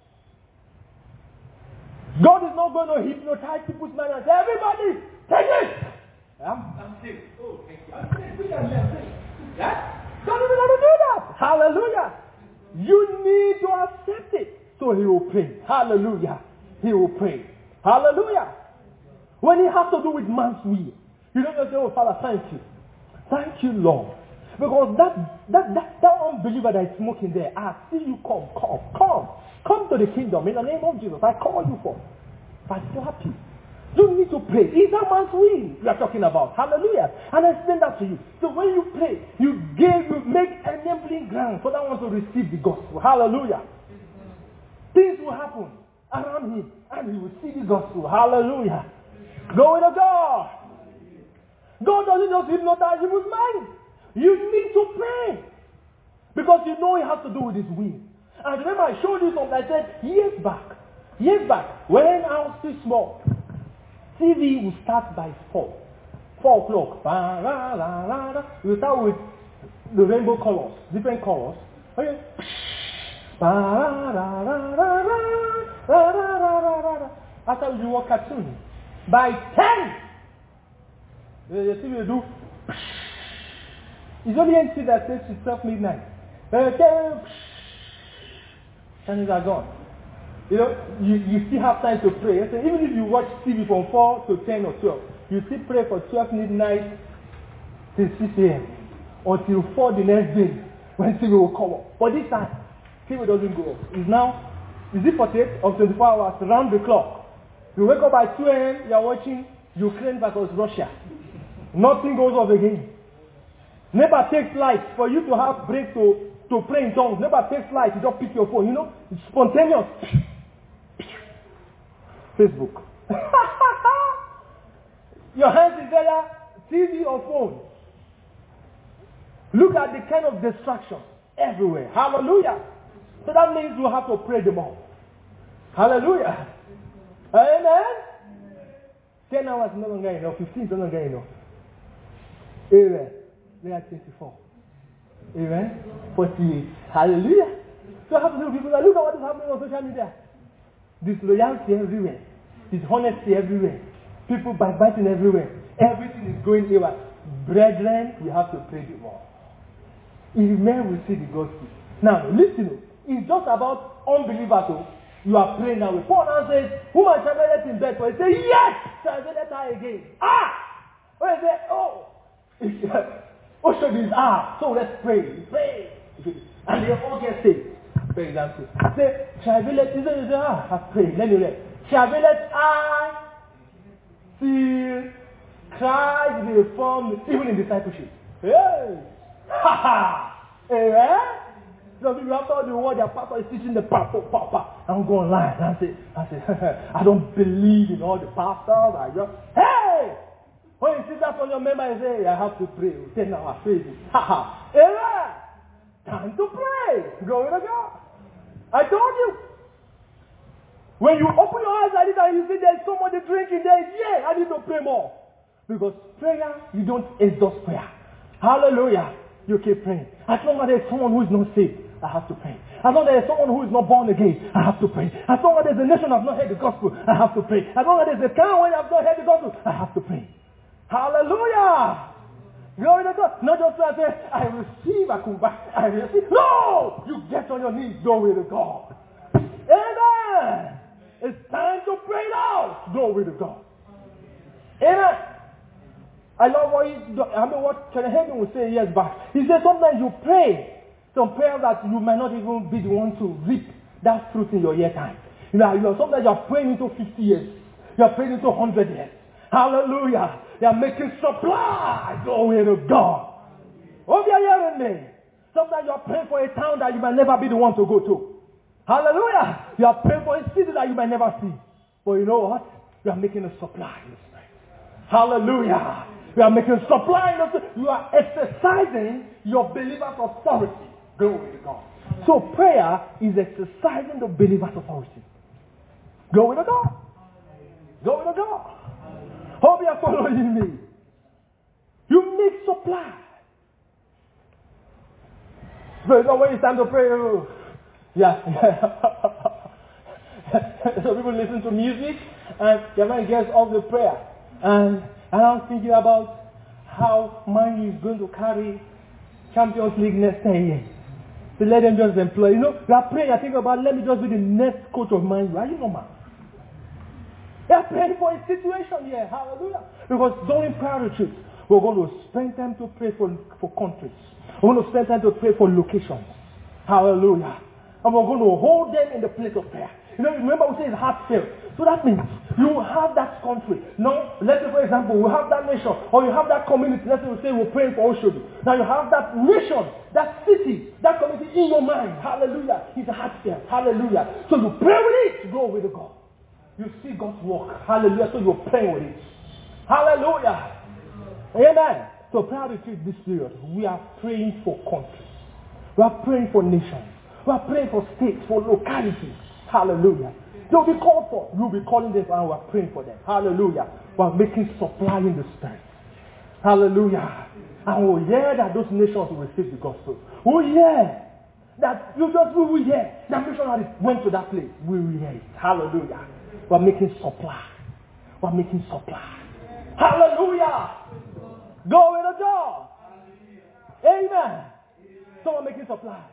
God is not going to hypnotize people's mind and say, everybody, take it! I'm sick. Oh, thank you. I'm sick. We can say, yeah? God is not going to do that. Hallelujah. You need to accept it. So he will pray. Hallelujah. He will pray. Hallelujah. When it has to do with man's will, you don't just say, oh, Father, thank you. Thank you, Lord. Because that unbeliever that is smoking there, I see you come. Come to the kingdom in the name of Jesus. I call you for. I slap you. You need to pray. It's that man's will we are talking about. Hallelujah. And I explain that to you. So when you pray, you make enabling ground for that one to receive the gospel. Hallelujah. Things will happen around him and he will see the gospel. Hallelujah. Glory to God. God doesn't just hypnotize people's mind. You need to pray. Because you know it has to do with his will. And remember I showed you something. I said years back, when I was still small, TV will start by 4 o'clock. We start with the rainbow colors, different colors. Okay. After we watch cartoon, by 10, the TV will do. It's only NC that says to 12 midnight. Channels are gone. You know, you still have time to pray. So even if you watch TV from 4 to 10 or 12, you still pray for 12 midnight till 6 a.m. until 4 the next day when TV will come up. But this time, TV doesn't go up. It's now, is it 48 or 24 hours around the clock? You wake up by 2 a.m., you are watching Ukraine versus Russia. Nothing goes off again. Never takes light for you to have break to pray in tongues. Never takes light. You just pick your phone. You know, it's spontaneous. Facebook. Your hands is either TV or phone. Look at the kind of distraction everywhere. Hallelujah. So that means you have to pray them all. Hallelujah. Amen. 10 hours is no longer enough. 15 is no longer enough. Amen. They are 24. Amen. 48. Hallelujah. So I have to people like, look at what is happening on social media. Disloyalty everywhere. Dishonesty everywhere. People backbiting everywhere. Everything is going haywire. Brethren, we have to pray the more. If men will see the gospel. Now, listen. It's just about unbelievers. So you are praying now. Paul now says, whom I translated in bed for? He says, yes! Translated her again. When he said, oh! Show this so let's pray. Pray. And they all get saved. For example. Say, Travelet, I've prayed. Let me read. Travelet I see Christ be reformed even in discipleship. Hey! Ha ha! Amen? So people after the word, their pastor is teaching the pastor. I'm going online. I say, I don't believe in all the pastors. I just, hey! When you sit down on your member and say, I have to pray. 10 hours, praise. Ha ha! Amen! Time to pray. Glory to God. I told you. When you open your eyes like this and you see there's somebody drinking there, yeah, I need to pray more. Because prayer, you don't exhaust prayer. Hallelujah. You keep praying. As long as there's someone who is not saved, I have to pray. As long as there's someone who is not born again, I have to pray. As long as there's a nation that has not heard the gospel, I have to pray. As long as there's a town where they have not heard the gospel, I have to pray. Hallelujah. Glory to God. Not just to say, I receive, I receive. No! You get on your knees. Glory to God. Amen. It's time to pray now. Glory to God. Amen. I love what Kenneth Hagin would say years back. He said sometimes you pray some prayers that you might not even be the one to reap that fruit in your year time. Sometimes you are praying into 50 years. You are praying into 100 years. Hallelujah. You are making supply. Glory to God. Hope you are hearing me. Sometimes you are praying for a town that you might never be the one to go to. Hallelujah. You are praying for a city that you might never see. But you know what? You are making a supply in the spirit. Hallelujah. You are making supply in the spirit. You are exercising your believer's authority. Glory to God. So prayer is exercising the believer's authority. Glory to God. Glory to God. Hope you are following me. You make supply. So it's not when it's time to pray. Yeah. So people listen to music and their mind gets off the prayer. And I'm thinking about how Man U is going to carry Champions League next 10 years. So let them just employ. You are praying, I think about, let me just be the next coach of Man U. Are you normal? They are praying for a situation here. Hallelujah. Because during prayer retreats, we're going to spend time to pray for countries. We're going to spend time to pray for locations. Hallelujah. And we're going to hold them in the place of prayer. Remember we say it's heartfelt. So that means you have that country. Now, let's say for example, we have that nation, or you have that community. Let's say we say we're praying for Oshodu. Now you have that nation, that city, that community in your mind. Hallelujah. It's a heartfelt. Hallelujah. So you pray with it. Go with God. You see God's work. Hallelujah. So you're praying with it. Hallelujah. Amen. So prayer retreat this period, we are praying for countries. We are praying for nations. We are praying for states, for localities. Hallelujah. They'll be called for. You'll be calling them and we're praying for them. Hallelujah. We're making supply in the spirit. Hallelujah. And we'll hear that those nations will receive the gospel. We'll hear that we will hear that missionary went to that place. We will hear it. Hallelujah. We're making supply. We're making supply. Hallelujah. Glory to God. Amen. So we're making supply.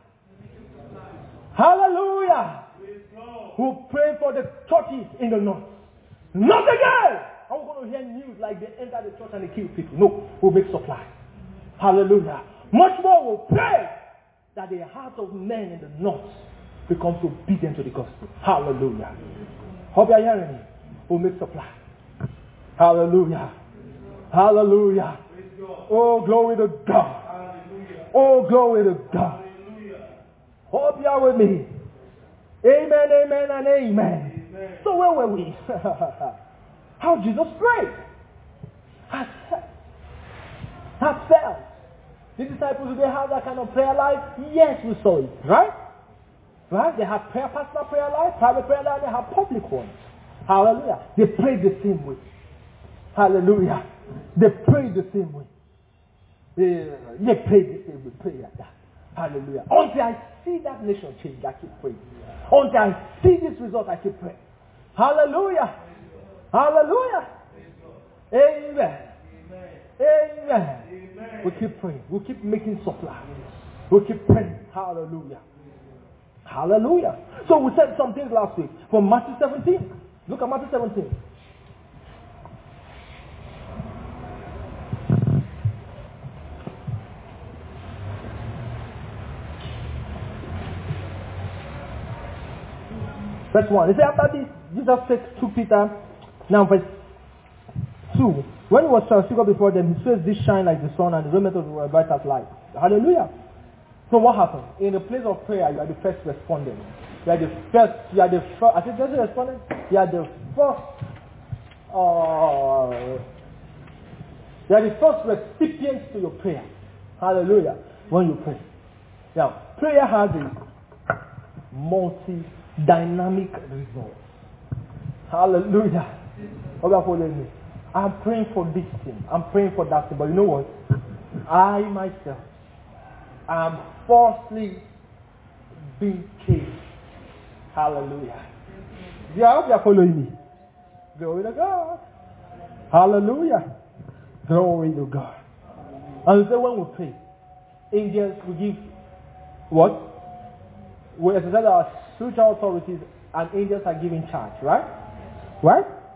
Hallelujah. We'll pray for the churches in the north. Not again. I'm going to hear news like they enter the church and they kill people. No, we'll make supply. Hallelujah. Much more we'll pray that the heart of men in the north becomes obedient to the gospel. Hallelujah. Hope you are hearing me. We'll make supply. Hallelujah. Hallelujah. Oh, glory to God. Oh, glory to God. Hope you are with me. Amen, amen, and amen. So where were we? How Jesus prayed. Heartfelt. The disciples, do they have that kind of prayer life? Yes, we saw it. Right? Right? They have personal prayer life, private prayer life, they have public ones. Hallelujah. They prayed the same way. Hallelujah. They prayed the same way. They prayed the same way. Pray like that. Hallelujah. Until I see that nation change, I keep praying. Until I see this result, I keep praying. Hallelujah. Hallelujah. Amen. Amen. We keep praying. We keep making supply. We keep praying. Hallelujah. Hallelujah. So we said some things last week from Matthew 17. Look at Matthew 17. Verse 1. He said, after this, Jesus said to Peter, now verse 2. When he was transfigured before them, his face did shine like the sun, and the raiment of the bright as light. Hallelujah. So what happened? In the place of prayer, you are the first respondent. You are the first, I think that's the respondent? You are the first recipients to your prayer. Hallelujah. When you pray. Now, prayer has a multi-dynamic result. Hallelujah. What about following me? I'm praying for this thing. I'm praying for that thing. But you know what? I myself am falsely being chased. Hallelujah. Yeah, I hope you are following me. Glory to God. Hallelujah. Glory to God. And so when we pray, angels will give what? We exercise our spiritual authorities and angels are given charge, right? Right?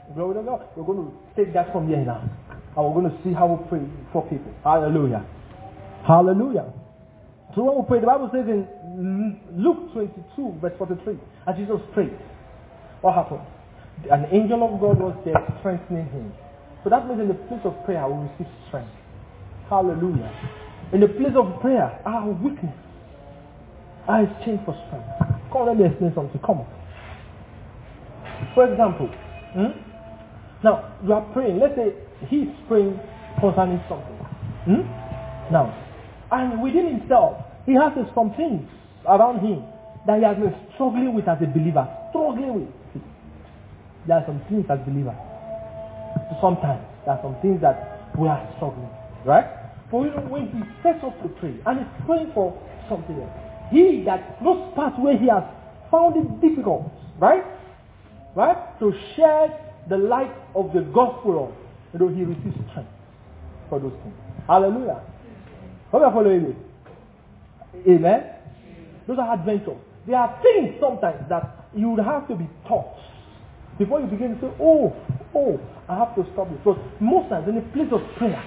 Glory to God. We're going to take that from here now. And we're going to see how we pray for people. Hallelujah. Hallelujah. So when we pray, the Bible says in Luke 22, verse 43, as Jesus prayed, what happened? An angel of God was there strengthening him. So that means in the place of prayer, we receive strength. Hallelujah. In the place of prayer, our weakness are exchanged for strength. Come on, let me explain something. Come on. For example, now you are praying. Let's say he is praying concerning something. Now, and within himself, he has some things around him that he has been struggling with as a believer. Struggling with. There are some things as believers. Sometimes there are some things that we are struggling, right? But you know, when he sets up to pray and he's praying for something else, those parts where he has found it difficult, right, to share the light of the gospel on, he receives strength for those things. Hallelujah. Hope you're following me. Amen. Those are adventures. There are things sometimes that you would have to be taught before you begin to say, oh, I have to stop this. Because most times in the place of prayer,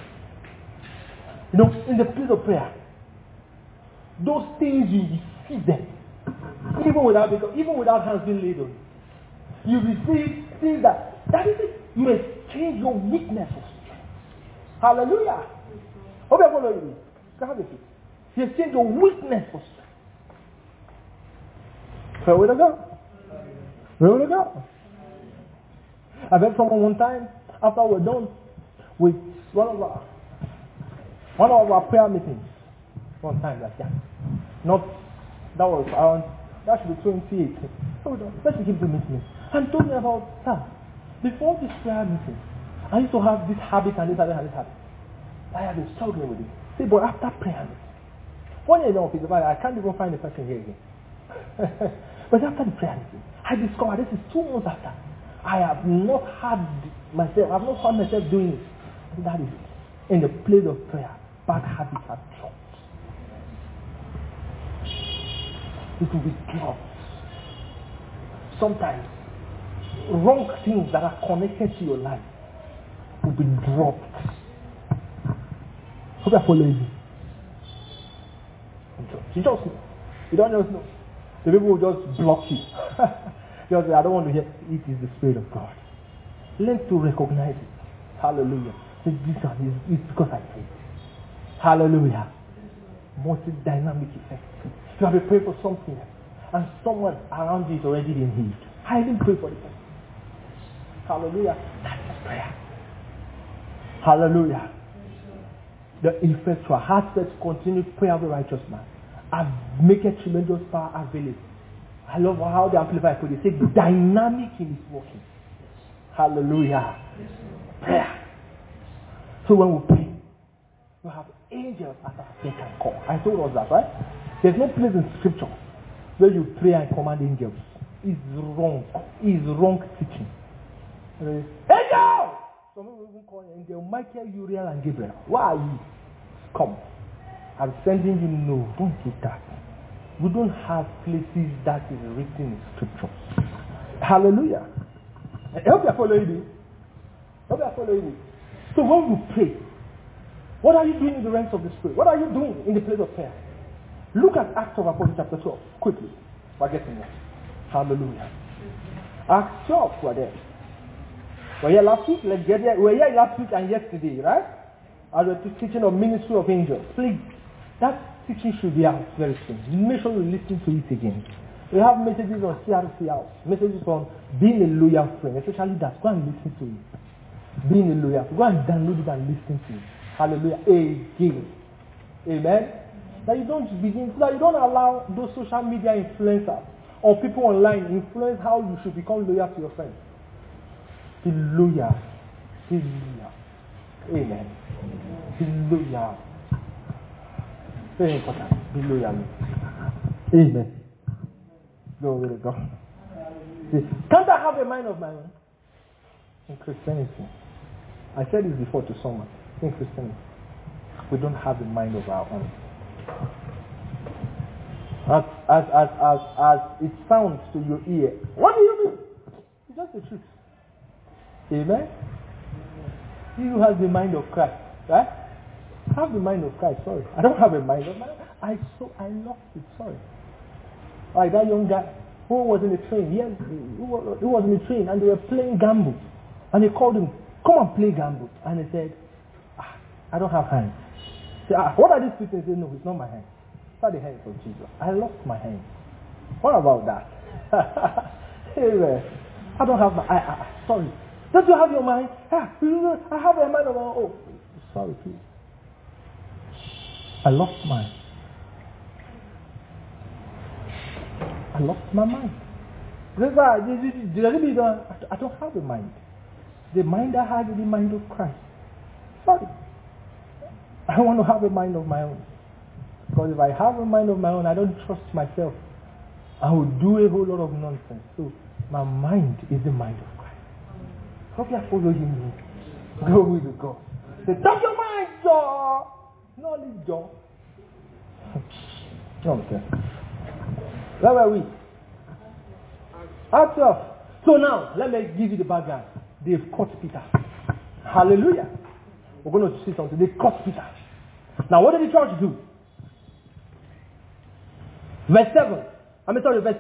in the place of prayer, those things you receive them. Even without hands being laid on you. You receive things that is it. You exchange your weakness for strength. Hallelujah. Hope you're following me. Have a seat. You exchange your weakness for strength. Glory to God. Glory to God. I met someone one time after we're done with one of our prayer meetings. One time like that. That should be 2018. So let's begin to meet me. And told me about that. Before this prayer meeting, I used to have this habit and this habit and this habit. I have been struggling with it. See, but after prayer meeting, one year now, I can't even find the person here again. But after the prayer meeting, I discovered this is 2 months after. I have not found myself doing it. And that is it. In the place of prayer, bad habits are dropped. It will be dropped. Sometimes, wrong things that are connected to your life will be dropped. Hope you're following me. You just know. You don't just know. The people will just block you. Just say, I don't want to hear. It is the Spirit of God. Learn to recognize it. Hallelujah. This one is because I prayed. Hallelujah. Multi-dynamic effect. You have to pray for something, and someone around you is already being healed. I didn't pray for the person. Hallelujah. That is prayer. Hallelujah. The effectual, heartfelt, continued prayer of the righteous man make a tremendous power available. I love how the Amplifier put it. It says dynamic in its working. Hallelujah. Prayer. So when we pray, we have angels at our beck and call. I told us that, right? There's no place in Scripture where you pray and command angels. It's wrong. It's wrong teaching. Angel! Some people even call angel Michael, Uriel, and Gabriel. Why are you? Come. I'm sending you. No, don't do that. We don't have places that is written in Scripture. Hallelujah. I hope you're following me. So when we pray, what are you doing in the realms of the Spirit? What are you doing in the place of prayer? Look at Acts of Apostles chapter 12. Quickly. We're getting there. Hallelujah. Acts 12, we're there. We're here last week. Let's get there. We're here last week and yesterday, right? As we're teaching of ministry of angels. Please, that teaching should be out very soon. Make sure you listen to it again. We have messages on CRC House, messages on being a loyal friend, especially that. Go and listen to it. Being a loyal friend. Go and download it and listen to it. Hallelujah. Again. Amen. That you don't allow those social media influencers or people online influence how you should become loyal to your friends. Be loyal. Be loyal. Amen. Be loyal. Very important. Be loyal. Amen. Glory to God. Can't I have a mind of my own? In Christianity, I said this before to someone. In Christianity, we don't have a mind of our own. As it sounds to your ear, what do you mean? It's just the truth. Amen? He who has the mind of Christ, right? I have the mind of Christ, sorry. I don't have a mind of mine. I lost it, sorry. Like that young guy who was in the train, he was in the train and they were playing gamble. And they called him, come and play gamble. And he said, I don't have hands. He said, what are these two things? He said, no, it's not my hands. It's not the hands of Jesus. I lost my hands. What about that? Amen. I don't have my, sorry. Don't you have your mind? I have a mind of my own. Oh, sorry, please. I lost mine. I lost my mind. That's why I don't have a mind. The mind I have is the mind of Christ. Sorry. I want to have a mind of my own. Because if I have a mind of my own, I don't trust myself. I will do a whole lot of nonsense. So my mind is the mind of Christ. Hope you are following me. Go with God. Say, touch your mind, Joe. No, leave Joe. Okay. Where were we? Acts 12. So now, let me give you the background. They've caught Peter. Hallelujah. We're going to see something. They caught Peter. Now, what did the church do? Verse 6.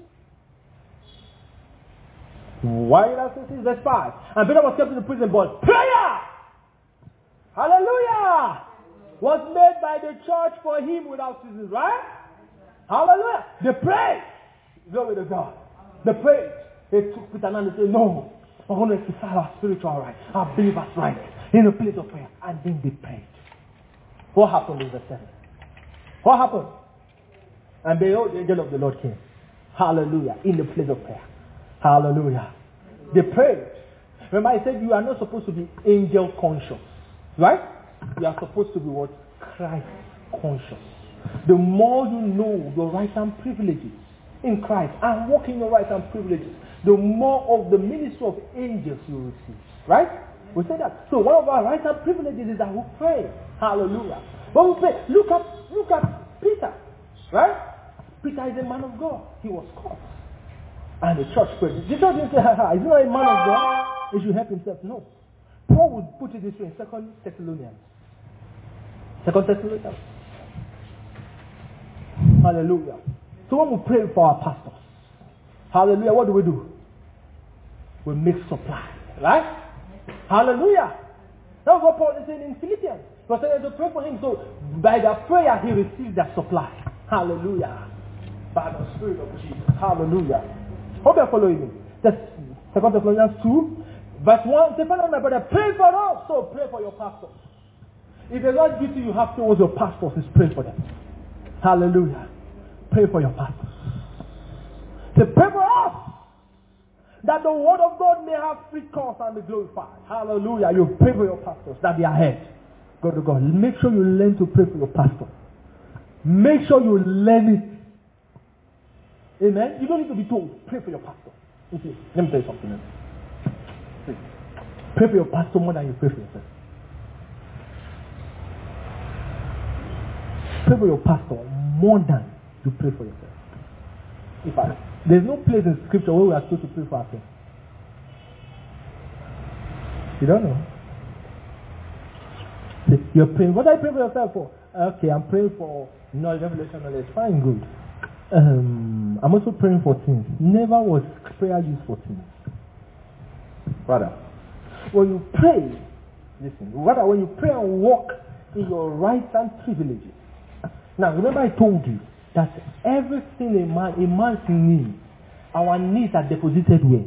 Why did I say 6? Verse 5. And Peter was kept in the prison, but prayer, hallelujah, was made by the church for him without ceasing, right? Hallelujah. They prayed. Glory to God. They prayed. They took Peter and they said, no, we're going to exercise our spiritual right, our believers' right, in a place of prayer. And then they prayed. What happened in verse 7? What happened? And behold, the angel of the Lord came. Hallelujah. In the place of prayer. Hallelujah. They prayed. Remember I said you are not supposed to be angel conscious. Right? You are supposed to be what? Christ conscious. The more you know your rights and privileges in Christ and walk in your rights and privileges, the more of the ministry of angels you will receive. Right? We say that. So one of our rights and privileges is that we pray. Hallelujah. When we pray, look at Peter. Right? Peter is a man of God. He was caught. And the church prayed. The church didn't say, he's not a man of God. He should help himself. No. Paul would put it this way in 2 Thessalonians. 2 Thessalonians. Hallelujah. So when we pray for our pastors, hallelujah, what do? We make supply. Right? Hallelujah. That's what Paul is saying in Philippians. He said to pray for him. So by the prayer he receives that supply. Hallelujah. By the Spirit of Jesus. Hallelujah. Hope you're following me. That's 2 Thessalonians 2. Verse 1. Say, Father, my brother, pray for us. So pray for your pastors. If there's one duty you have towards your pastors, is pray for them. Hallelujah. Pray for your pastors. Say, pray for us. That the word of God may have free course and be glorified. Hallelujah. You pray for your pastors that they are ahead. Go to God. Make sure you learn to pray for your pastor. Make sure you learn it. Amen. You don't need to be told. Pray for your pastor. Okay. Let me tell you something else. Pray for your pastor more than you pray for yourself. Pray for your pastor more than you pray for yourself. In fact, there's no place in scripture where we are supposed to pray for ourselves. You don't know? You're praying. What are you praying for yourself for? Okay, I'm praying for knowledge, revelation, knowledge. Fine, good. I'm also praying for things. Never was prayer used for things. Rather, when you pray, listen, rather when you pray and walk in your rights and privileges. Now, remember I told you that everything a man's needs, our needs are deposited where?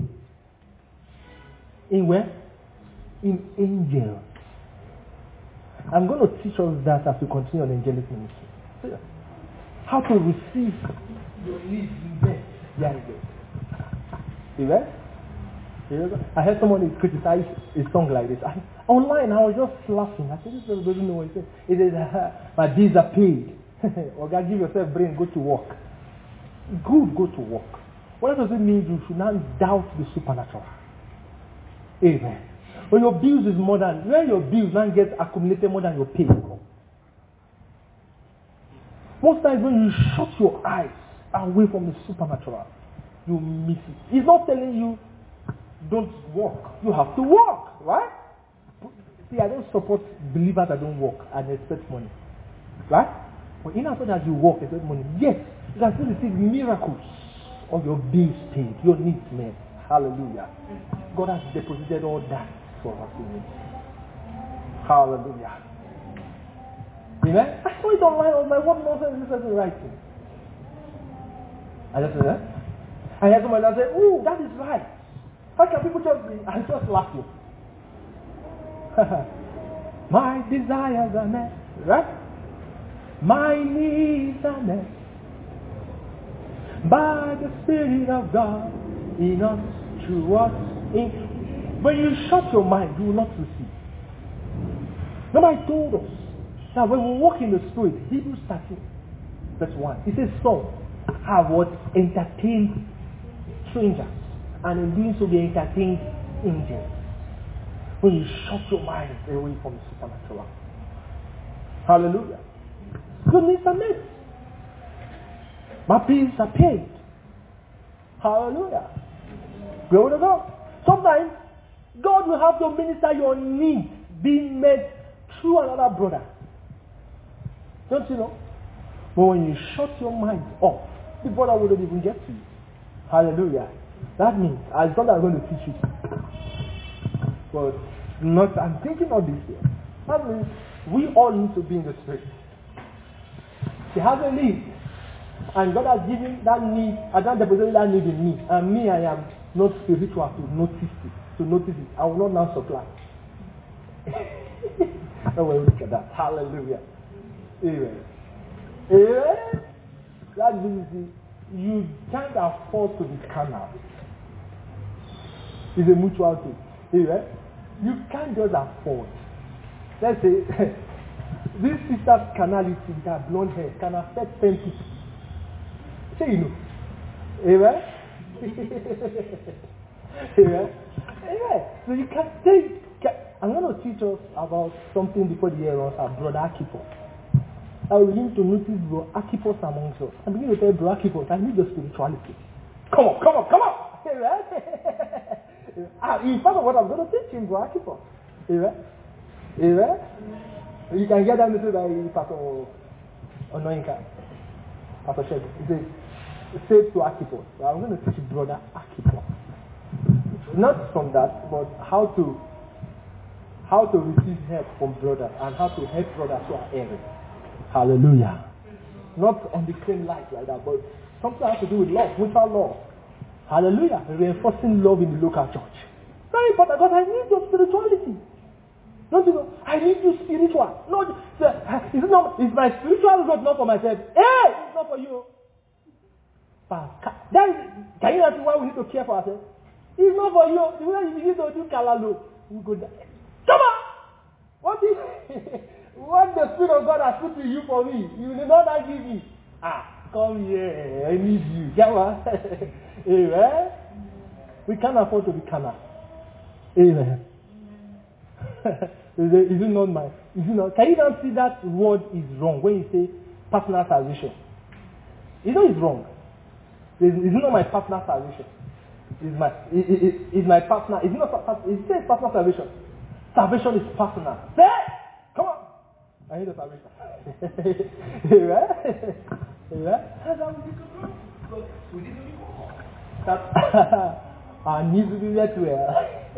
In where? In angels. I'm going to teach us that as we continue on angelic ministry. How to receive your needs in bed. Amen? I heard somebody criticize a song like this. Online, I was just laughing. I said, this person doesn't know what he said. He says, my bills are paid. Or God, give yourself brain, go to work. Good, go to work. What does it mean? You should not doubt the supernatural. Amen. When your bills is more than, when your bills now get accumulated more than your pay. Most times when you shut your eyes away from the supernatural, you miss it. He's not telling you don't work. You have to work, right? See, I don't support believers that don't work and expect money. Right? But in as much as you work and expect money, yes, you can still receive miracles of your bills paid, your needs met. Hallelujah. God has deposited all that for us in it. Hallelujah. Amen? I saw it online. I was like, what nonsense is this person writing? I just said that. I heard somebody that said, oh, that is right. How can people just be? I'm just laughing. My desires are met. Right? My needs are met by the Spirit of God in us, through us. When you shut your mind, you will not receive. Nobody told us that when we walk in the Spirit, Hebrews 13, verse 1, it says, so have what? Entertained strangers, and in doing so, they entertained angels. When you shut your mind away from the supernatural. Hallelujah. Goodness and mercy. My bills are paid. Hallelujah. Glory to God. Sometimes God will have to minister your needs being met through another brother. Don't you know? But when you shut your mind off, the brother wouldn't even get to you. Hallelujah. That means I thought I was going to teach you. But not, I'm thinking of this here. That means we all need to be in the Spirit. He has a need. And God has given that need, I don't deposit that need in me. And me, I am not spiritual to notice it. I will not now supply. Oh, well, look at that. Hallelujah. Amen. Amen. That means you can't afford to be carnal. It's a mutual thing. Amen. You can't just afford. Let's say, this sister's carnality with her blonde hair can affect 10 people. Say you know. Amen? Amen? Amen. So you can take. I'm going to teach us about something before the year runs out. Brother Akipos. I will begin to notice Brother Akipos amongst us. I begin to tell Brother Akipos, I need the spirituality. Come on. Amen? In fact, what I'm going to teach him, Brother Akipos. Amen? Amen? You can get that message by Pastor Onoinka. Pastor Shegun. He says, say to Akipos. I'm going to teach Brother Akipos. Not from that, but how to receive help from brothers and how to help brothers who are erring. Hallelujah. Not on the same light like that, but something has to do with love, mutual love. Hallelujah. Reinforcing love in the local church. Very important, because I need your spirituality. Don't you know? I need you spiritual. No, it's my spiritual result, not for myself. Hey, it's not for you. Can you see why we need to care for ourselves? It's not for you. The way you begin to do kalalo, we go down. Come on! What the Spirit of God has put in you for me? You will not give me. Come here. I need you. Come on. Amen. We can't afford to be carnal. Amen. Is it not my? Is it not? Can you not see that word is wrong when you say personal salvation? You know it's wrong. It's not my personal salvation. It's my personal. It's not. It says personal salvation. Salvation is personal. Say, come on. I need a salvation. Amen. Amen. Our needs will be met well.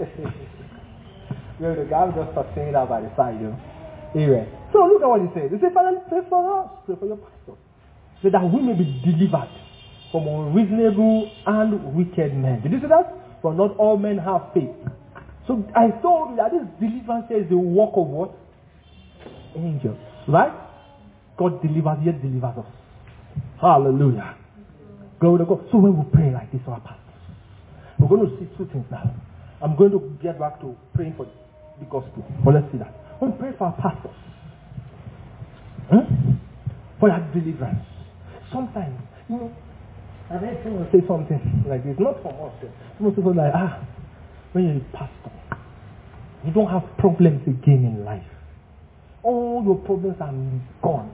The guy just start saying that by the side, you know. Amen. So look at what he says. He says, Father, pray for us, pray for your pastor, so that we may be delivered from unreasonable and wicked men. Did you see that? For not all men have faith. So I told you that this deliverance is the work of what? Angels. Right? God delivers, yet delivers us. Hallelujah. Glory to God. So when we pray like this for our pastors, we're going to see two things now. I'm going to get back to praying for the gospel. But let's see that. When we pray for our pastors, for that deliverance, sometimes, you know, I've heard someone say something like this, not from us. Someone say something like, when you're a pastor, you don't have problems again in life. All your problems are gone.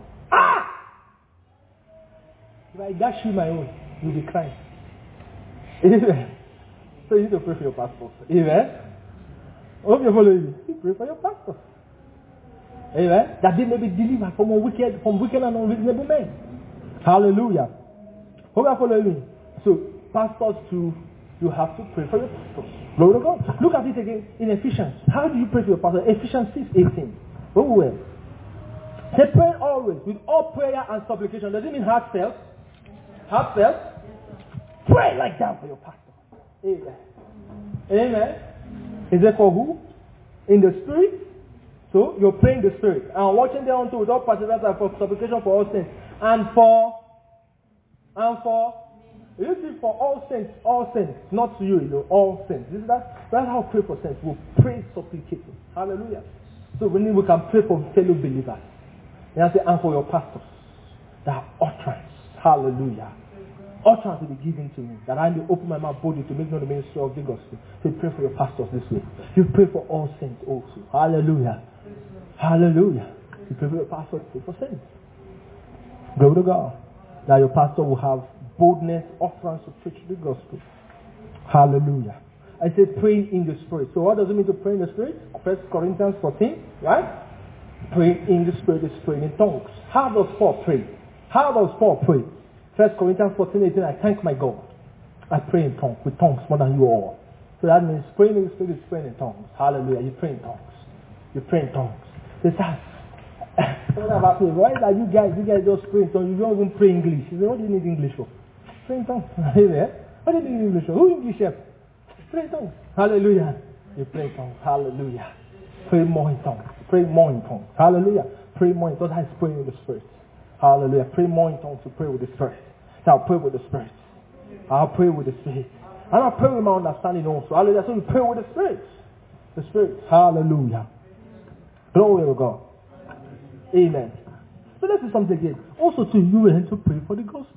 If I dash you my own, you'll be crying. So you need to pray for your pastors. Amen. I hope you're following me. You pray for your pastors. Amen. That they may be delivered from wicked and unreasonable men. Hallelujah. Hope you're following me. So pastors too, you have to pray for your pastors. Glory to God. Look at it again in Ephesians. How do you pray for your pastor? Ephesians 6:18. Oh well. Say pray always with all prayer and supplication. Does it mean heartfelt? Heartfelt? Pray like that for your pastor. Amen. Amen. Is it for who? In the spirit? So you're praying the spirit. And watching them unto with all perseverance and for supplication for all saints. And for you see for all saints, not to you, all saints. That's how we pray for saints. We pray supplicating. Hallelujah. So we can pray for fellow believers. And for your pastors. That utterance. Hallelujah. Utterance will be given to me. That I may open my mouth boldly to make known the ministry of the gospel. So you pray for your pastors this way. You pray for all saints also. Hallelujah. Hallelujah. You pray for your pastors, pray for saints. Glory to God. That your pastor will have boldness, utterance to preach the gospel. Hallelujah. I say praying in the spirit. So what does it mean to pray in the spirit? 1 Corinthians 14, right? Praying in the spirit is praying in tongues. How does Paul pray? 1 Corinthians 14:18, I thank my God. I pray in tongues, with tongues more than you all. So that means praying in the spirit is praying in tongues. Hallelujah. You pray in tongues. You pray in tongues. They say, why are you guys just pray in tongues? You don't even pray English. You say, what do you need English for? Pray in tongues. What do you need English for? Who English chef? Pray in tongues. Hallelujah. You pray in tongues. Hallelujah. Pray more in tongues. Pray more in tongues. Hallelujah. Pray more in tongues. That's praying in the spirit. Hallelujah. Pray more in tongues to pray with the spirit. So I'll pray with the spirit. I'll pray with the spirit. And I'll pray with my understanding also. Hallelujah. So we pray with the spirit. The spirit. Hallelujah. Glory to God. Amen. So let's do something again. Also to you and to pray for the gospel.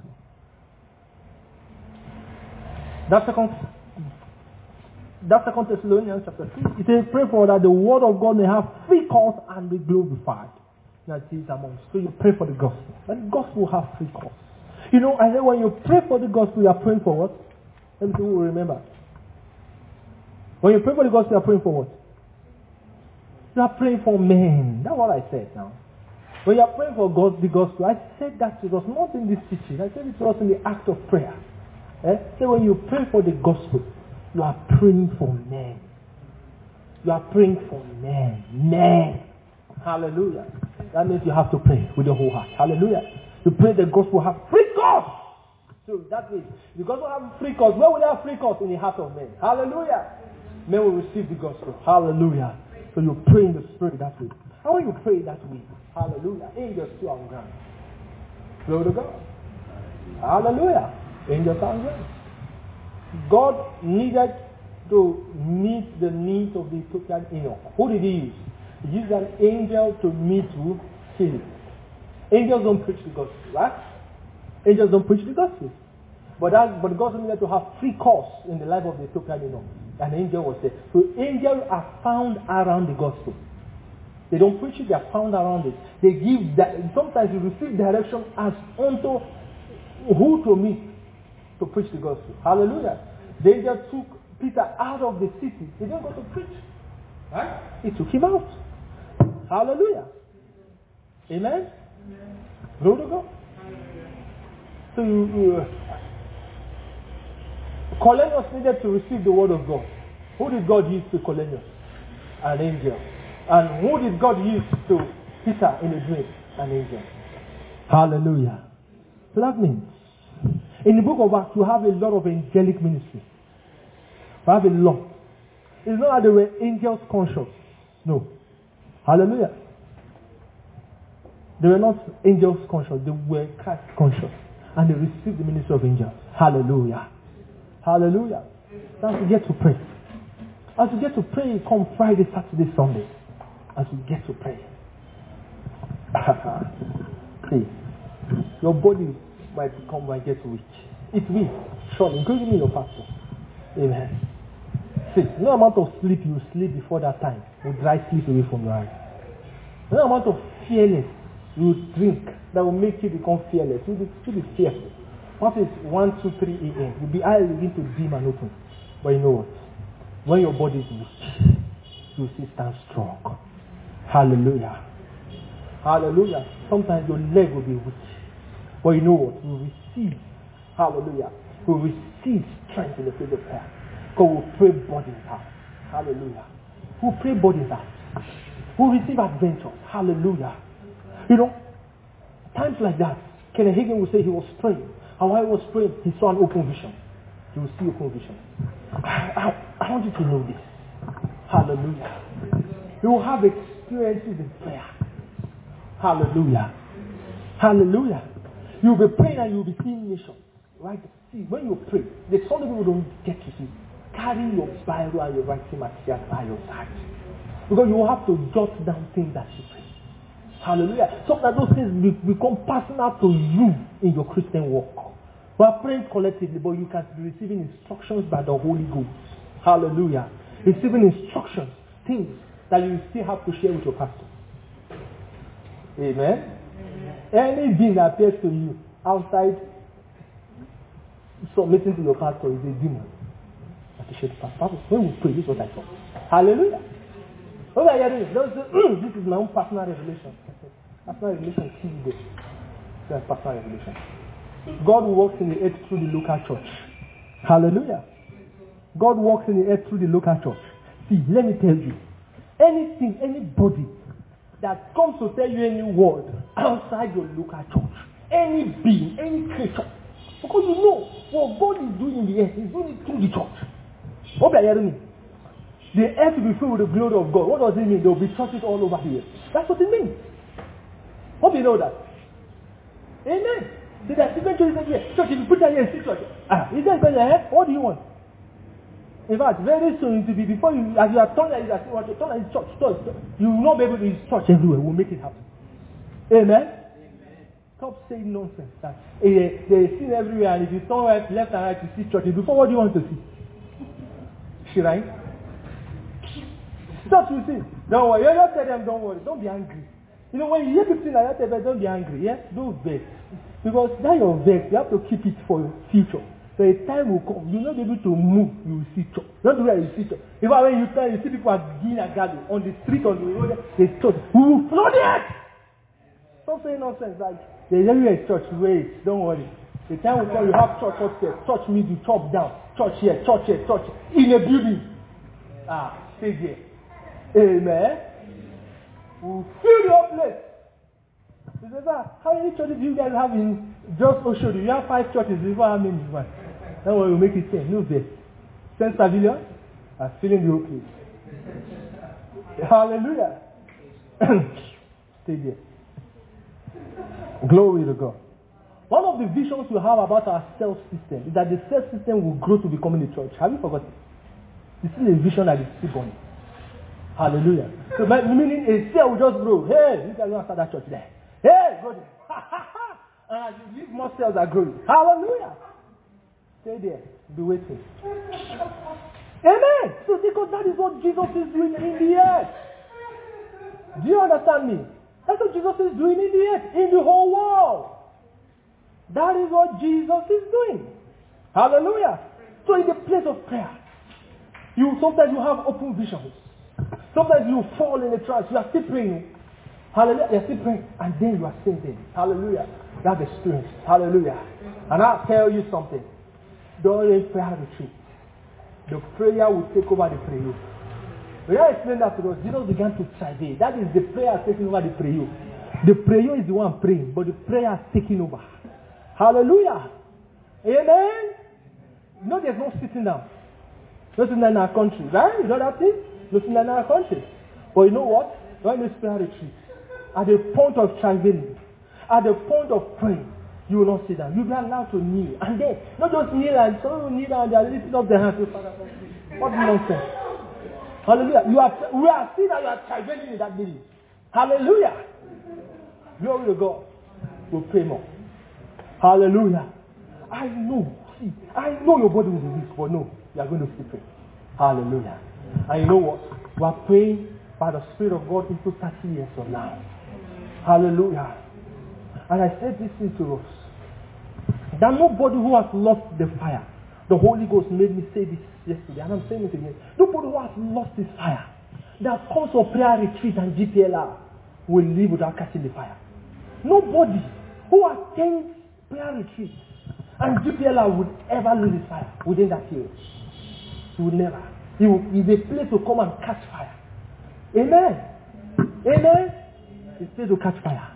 That's Second Thessalonians chapter 3. It says, pray for that the word of God may have free course and be glorified. That is amongst. So you pray for the gospel. And the gospel will have free course. You know, I say when you pray for the gospel, you are praying for what? Let me see who will remember. When you pray for the gospel, you are praying for what? You are praying for men. That's what I said now. When you are praying for God, the gospel, I said that to us, not in this teaching. I said it to us in the act of prayer. So when you pray for the gospel, you are praying for men. You are praying for men. Men. Hallelujah. That means you have to pray with your whole heart. Hallelujah. You pray the gospel have free course. So that means the gospel have free course. Where will they have free course? In the heart of men. Hallelujah. Men will receive the gospel. Hallelujah. So you pray in the spirit that way. How will you pray that way? Hallelujah. Angels too on ground. Glory to God. Hallelujah. Angels on ground. God needed to meet the needs of the Ethiopian eunuch. Who did he use? He used an angel to meet with Philip. Angels don't preach the gospel, right? Angels don't preach the gospel. But the gospel needed to have free course in the life of the Ethiopian eunuch. An angel was there. So angels are found around the gospel. They don't preach it, they are found around it. They give that. Sometimes you receive direction as unto who to meet to preach the gospel. Hallelujah. The angel took Peter out of the city. He didn't go to preach. Right? He took him out. Hallelujah. Amen? Glory to God. So Cornelius needed to receive the word of God. Who did God use to Cornelius? An angel. And who did God use to Peter in a dream? An angel. Hallelujah. So that means, in the book of Acts, you have a lot of angelic ministry. You have a lot. It's not that they were angels conscious. No. Hallelujah. They were not angels conscious. They were Christ conscious. And they received the ministry of angels. Hallelujah. Hallelujah. Now we get to pray. As we get to pray, come Friday, Saturday, Sunday. As we get to pray. See, your body might get weak. It will, surely, including your pastor. Amen. See, no amount of sleep you sleep before that time will drive sleep away from your eyes. No amount of fearless you drink that will make you become fearless. You'll be fearful. Once it's 1, 2, 3 a.m., your eyes begin to dim and open. But you know what? When your body is weak, you still stand strong. Hallelujah. Hallelujah. Sometimes your leg will be weak. But you know what? We receive. Hallelujah. We receive strength in the place of prayer. God will pray bodies out. Hallelujah. We'll pray bodies out. We'll receive adventures. Hallelujah. You know, times like that, Kenneth Hagin will say he was praying. And while he was praying, he saw an open vision. You will see open vision. I want you to know this. Hallelujah. You will have experiences in prayer. Hallelujah. Hallelujah. You will be praying and you will be seeing nations. Right? See, when you pray, there's something people don't get to see. Carry your Bible and your writing material by your side. Because you will have to jot down things that you pray. Hallelujah. So that those things become personal to you in your Christian walk. We are praying collectively, but you can be receiving instructions by the Holy Ghost. Hallelujah. Receiving instructions, things that you still have to share with your pastor. Amen. Anything that appears to you outside submitting to your pastor is a demon. Appreciate pastor. When we pray, this is what I saw. Hallelujah. What are you doing? Don't say, this is my own personal revelation. Personal revelation, see this. That's personal revelation. God works in the earth through the local church. Hallelujah. God works in the earth through the local church. See, let me tell you. Anything, anybody that comes to tell you any word outside your local church, any being, any creature, because you know what God is doing in the earth, He's doing it through the church. What are you hearing me? The earth will be filled with the glory of God. What does it mean? There will be churches all over here. That's what it means. Hope you know that. Amen. See that different churches here. Church, if you put that here and see church. Is that going ahead? What do you want? In fact, very soon it will be before you, as you are turned like this, you turn like church, you will not be able to use church everywhere. We'll make it happen. Amen? Stop saying nonsense. That there is sin everywhere, and if you turn right, left and right, you see church. Before, what do you want to see? Right? Church you see. Don't worry. You just tell them, don't worry. Don't be angry. You know, when you hear people say like that, don't be angry. Yeah? Don't vex. Because that your vex, you have to keep it for your future. So a time will come, you'll not be able to move, you will see church. Not where you see church. If when you tell, you see people are doing a gathering on the street, on the road, there's church. We will flood it! Stop saying nonsense. Like, there's everywhere church, wait, don't worry. The time will come, you have church upstairs. Church means you chop down. Church here, church here, church here. In a building. Stay there. Amen. We'll fill your place. You say, how many churches do you guys have in just Oshodi? You have 5 churches. You how many is one? Then we'll make it 10. No there. 10 pavilions are filling the whole place. Hallelujah. Stay there. Glory to God. One of the visions we have about our self system is that the self system will grow to becoming a church. Have you forgotten? This is a vision that is still born. Hallelujah. So meaning a cell will just grow. Hey, you guys don't start that church there. Hey, go there. And as you leave, more cells are growing. Hallelujah. Stay there. Be waiting. Amen. So because that is what Jesus is doing in the earth. Do you understand me? That's what Jesus is doing in the earth, in the whole world. That is what Jesus is doing. Hallelujah. So in the place of prayer, sometimes you have open visions. Sometimes you fall in a trance. You are still praying. Hallelujah. You are still praying. And then you are singing. Hallelujah. You have experience. Hallelujah. And I'll tell you something. During prayer retreat, the prayer will take over the prayer. When I explained that to us, Jesus began to travail. That is the prayer taking over the prayer. The prayer is the one praying, but the prayer is taking over. Hallelujah. Amen. You know there's no sitting down. No sitting down in our country, right? You know that thing? No sitting down in our country. But you know what? When this prayer retreat, at the point of travailing, at the point of praying, you will not sit down. You'll be allowed to kneel. And then, not just kneel and some will kneel and they are lifting up their hands. What nonsense. Hallelujah. We are seeing that you are travailing in that building. Hallelujah. Glory to God. We'll pray more. Hallelujah. I know your body will be weak, but no, you are going to still pray. Hallelujah. And you know what? We are praying by the Spirit of God into 30 years from now. Hallelujah. And I said this thing to us. That nobody who has lost the fire The Holy Ghost made me say this yesterday, and I'm saying it again. Nobody who has lost his fire, that comes for prayer retreat and GPLR, will live without catching the fire. Nobody who attends prayer retreat and GPLR would ever lose his fire within that period. He would never. He is a place to come and catch fire. Amen. Amen. It's a place to catch fire.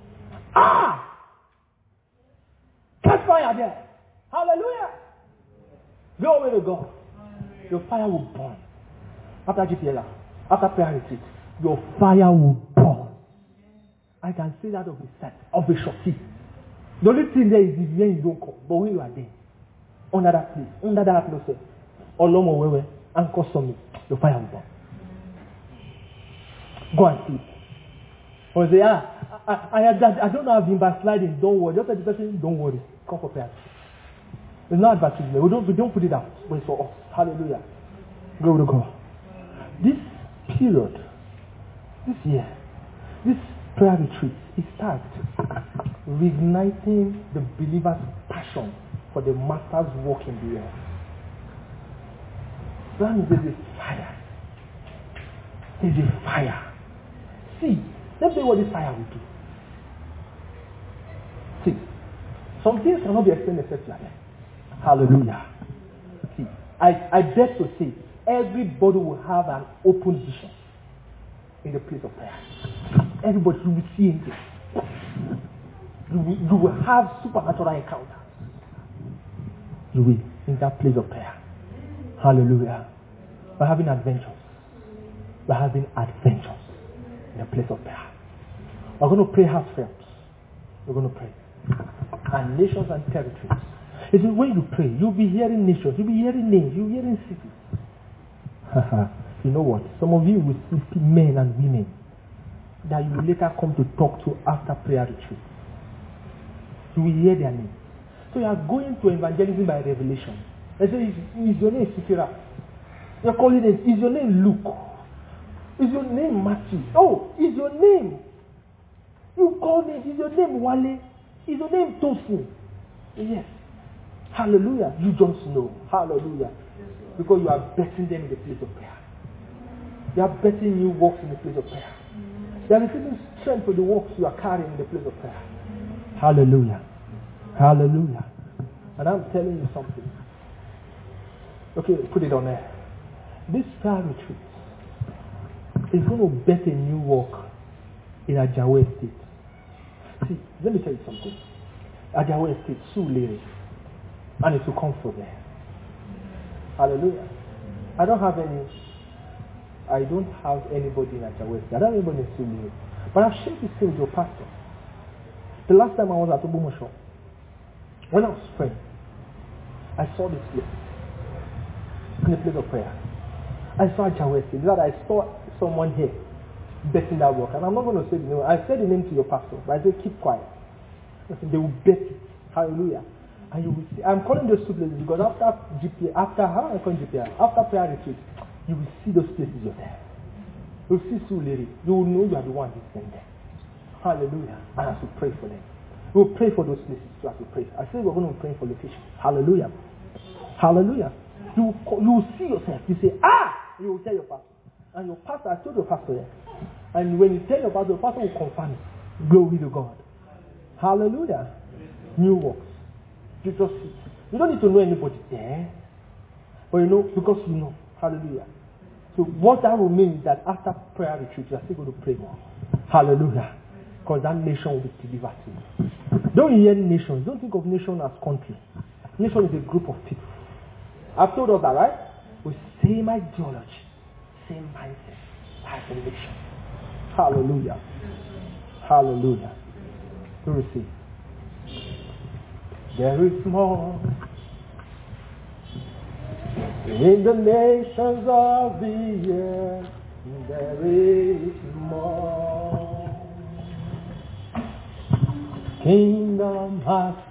Catch fire there. Hallelujah. Glory to God. Your fire will burn. After GPLR, after prayer retreat, your fire will burn. I can say that of a set, of a shorty. The only thing there is when you don't come. But when you are there, under that place, under that atmosphere, Olomo wewe, anchor summit, your fire will burn. Go and sleep. Or say, I don't know, I've been backsliding. Don't worry. Just tell the person, don't worry. Come for prayer. It's not advertisement. We don't put it out. But it's for us. Hallelujah. Glory to God. This period, this year, this prayer retreat is tagged reigniting the believer's passion for the Master's work in the earth. That means there's a fire. There's a fire. See, let's say what this fire will do. See, some things cannot be explained except like that. Hallelujah. See, I dare to say, everybody will have an open vision in the place of prayer. Everybody will see angels. You will have supernatural encounters. You will in that place of prayer. Hallelujah. We're having adventures. We're having adventures in the place of prayer. We're going to pray heartfelt. We're going to pray. And nations and territories. It is when you pray, you'll be hearing nations, you'll be hearing names, you'll be hearing cities. You know what? Some of you will see men and women that you will later come to talk to after prayer retreat. You will hear their names. So you are going to evangelism by revelation. They say, is your name Sikira? You're calling it, is your name Luke? Is your name Matthew? Oh, is your name? You call me, is your name Wale? Is your name Tofu? Yes. Hallelujah. You just know. Hallelujah. Because you are betting them in the place of prayer. You are betting new works in the place of prayer. You are receiving strength for the works you are carrying in the place of prayer. Hallelujah. Hallelujah. And I'm telling you something. Okay, put it on there. This prayer retreat is going to bet a new work in Ajawe State. See, let me tell you something. Ajawe State, Sulere. And it will come from there. Hallelujah. I don't have anybody in Ajawe State. I don't have anybody in Sulere. But I've shared this thing with your pastor. The last time I was at Obumosho, when I was praying, I saw this place. In the place of prayer. I saw Ajawe State. That I saw someone here betting that work. And I'm not going to say the name. I said the name to your pastor, but I said keep quiet. They will bet it. Hallelujah. And you will see. I'm calling those two places because after prayer retreat, you will see those places you're there. You will see Sulere. You will know you are the one who's sent there. Hallelujah. And as we pray for them. We will pray for those places too as we pray. I said we're going to pray for locations. Hallelujah. Hallelujah. You will see yourself. You say, you will tell your pastor. And your pastor, I told your pastor there. And when you tell your pastor will confirm it. Glory to God. Hallelujah. New works. You just see. You don't need to know anybody there. But you know, because you know. Hallelujah. So what that will mean is that after prayer retreat, you are still going to pray more. Hallelujah. Because that nation will be delivered to you. Don't hear nations. Don't think of nation as country. Nation is a group of people. I've told us that, right? With same ideology, same mindset, as a nation. Hallelujah. Hallelujah. You receive. There is more in the nations of the earth. There is more. Kingdom has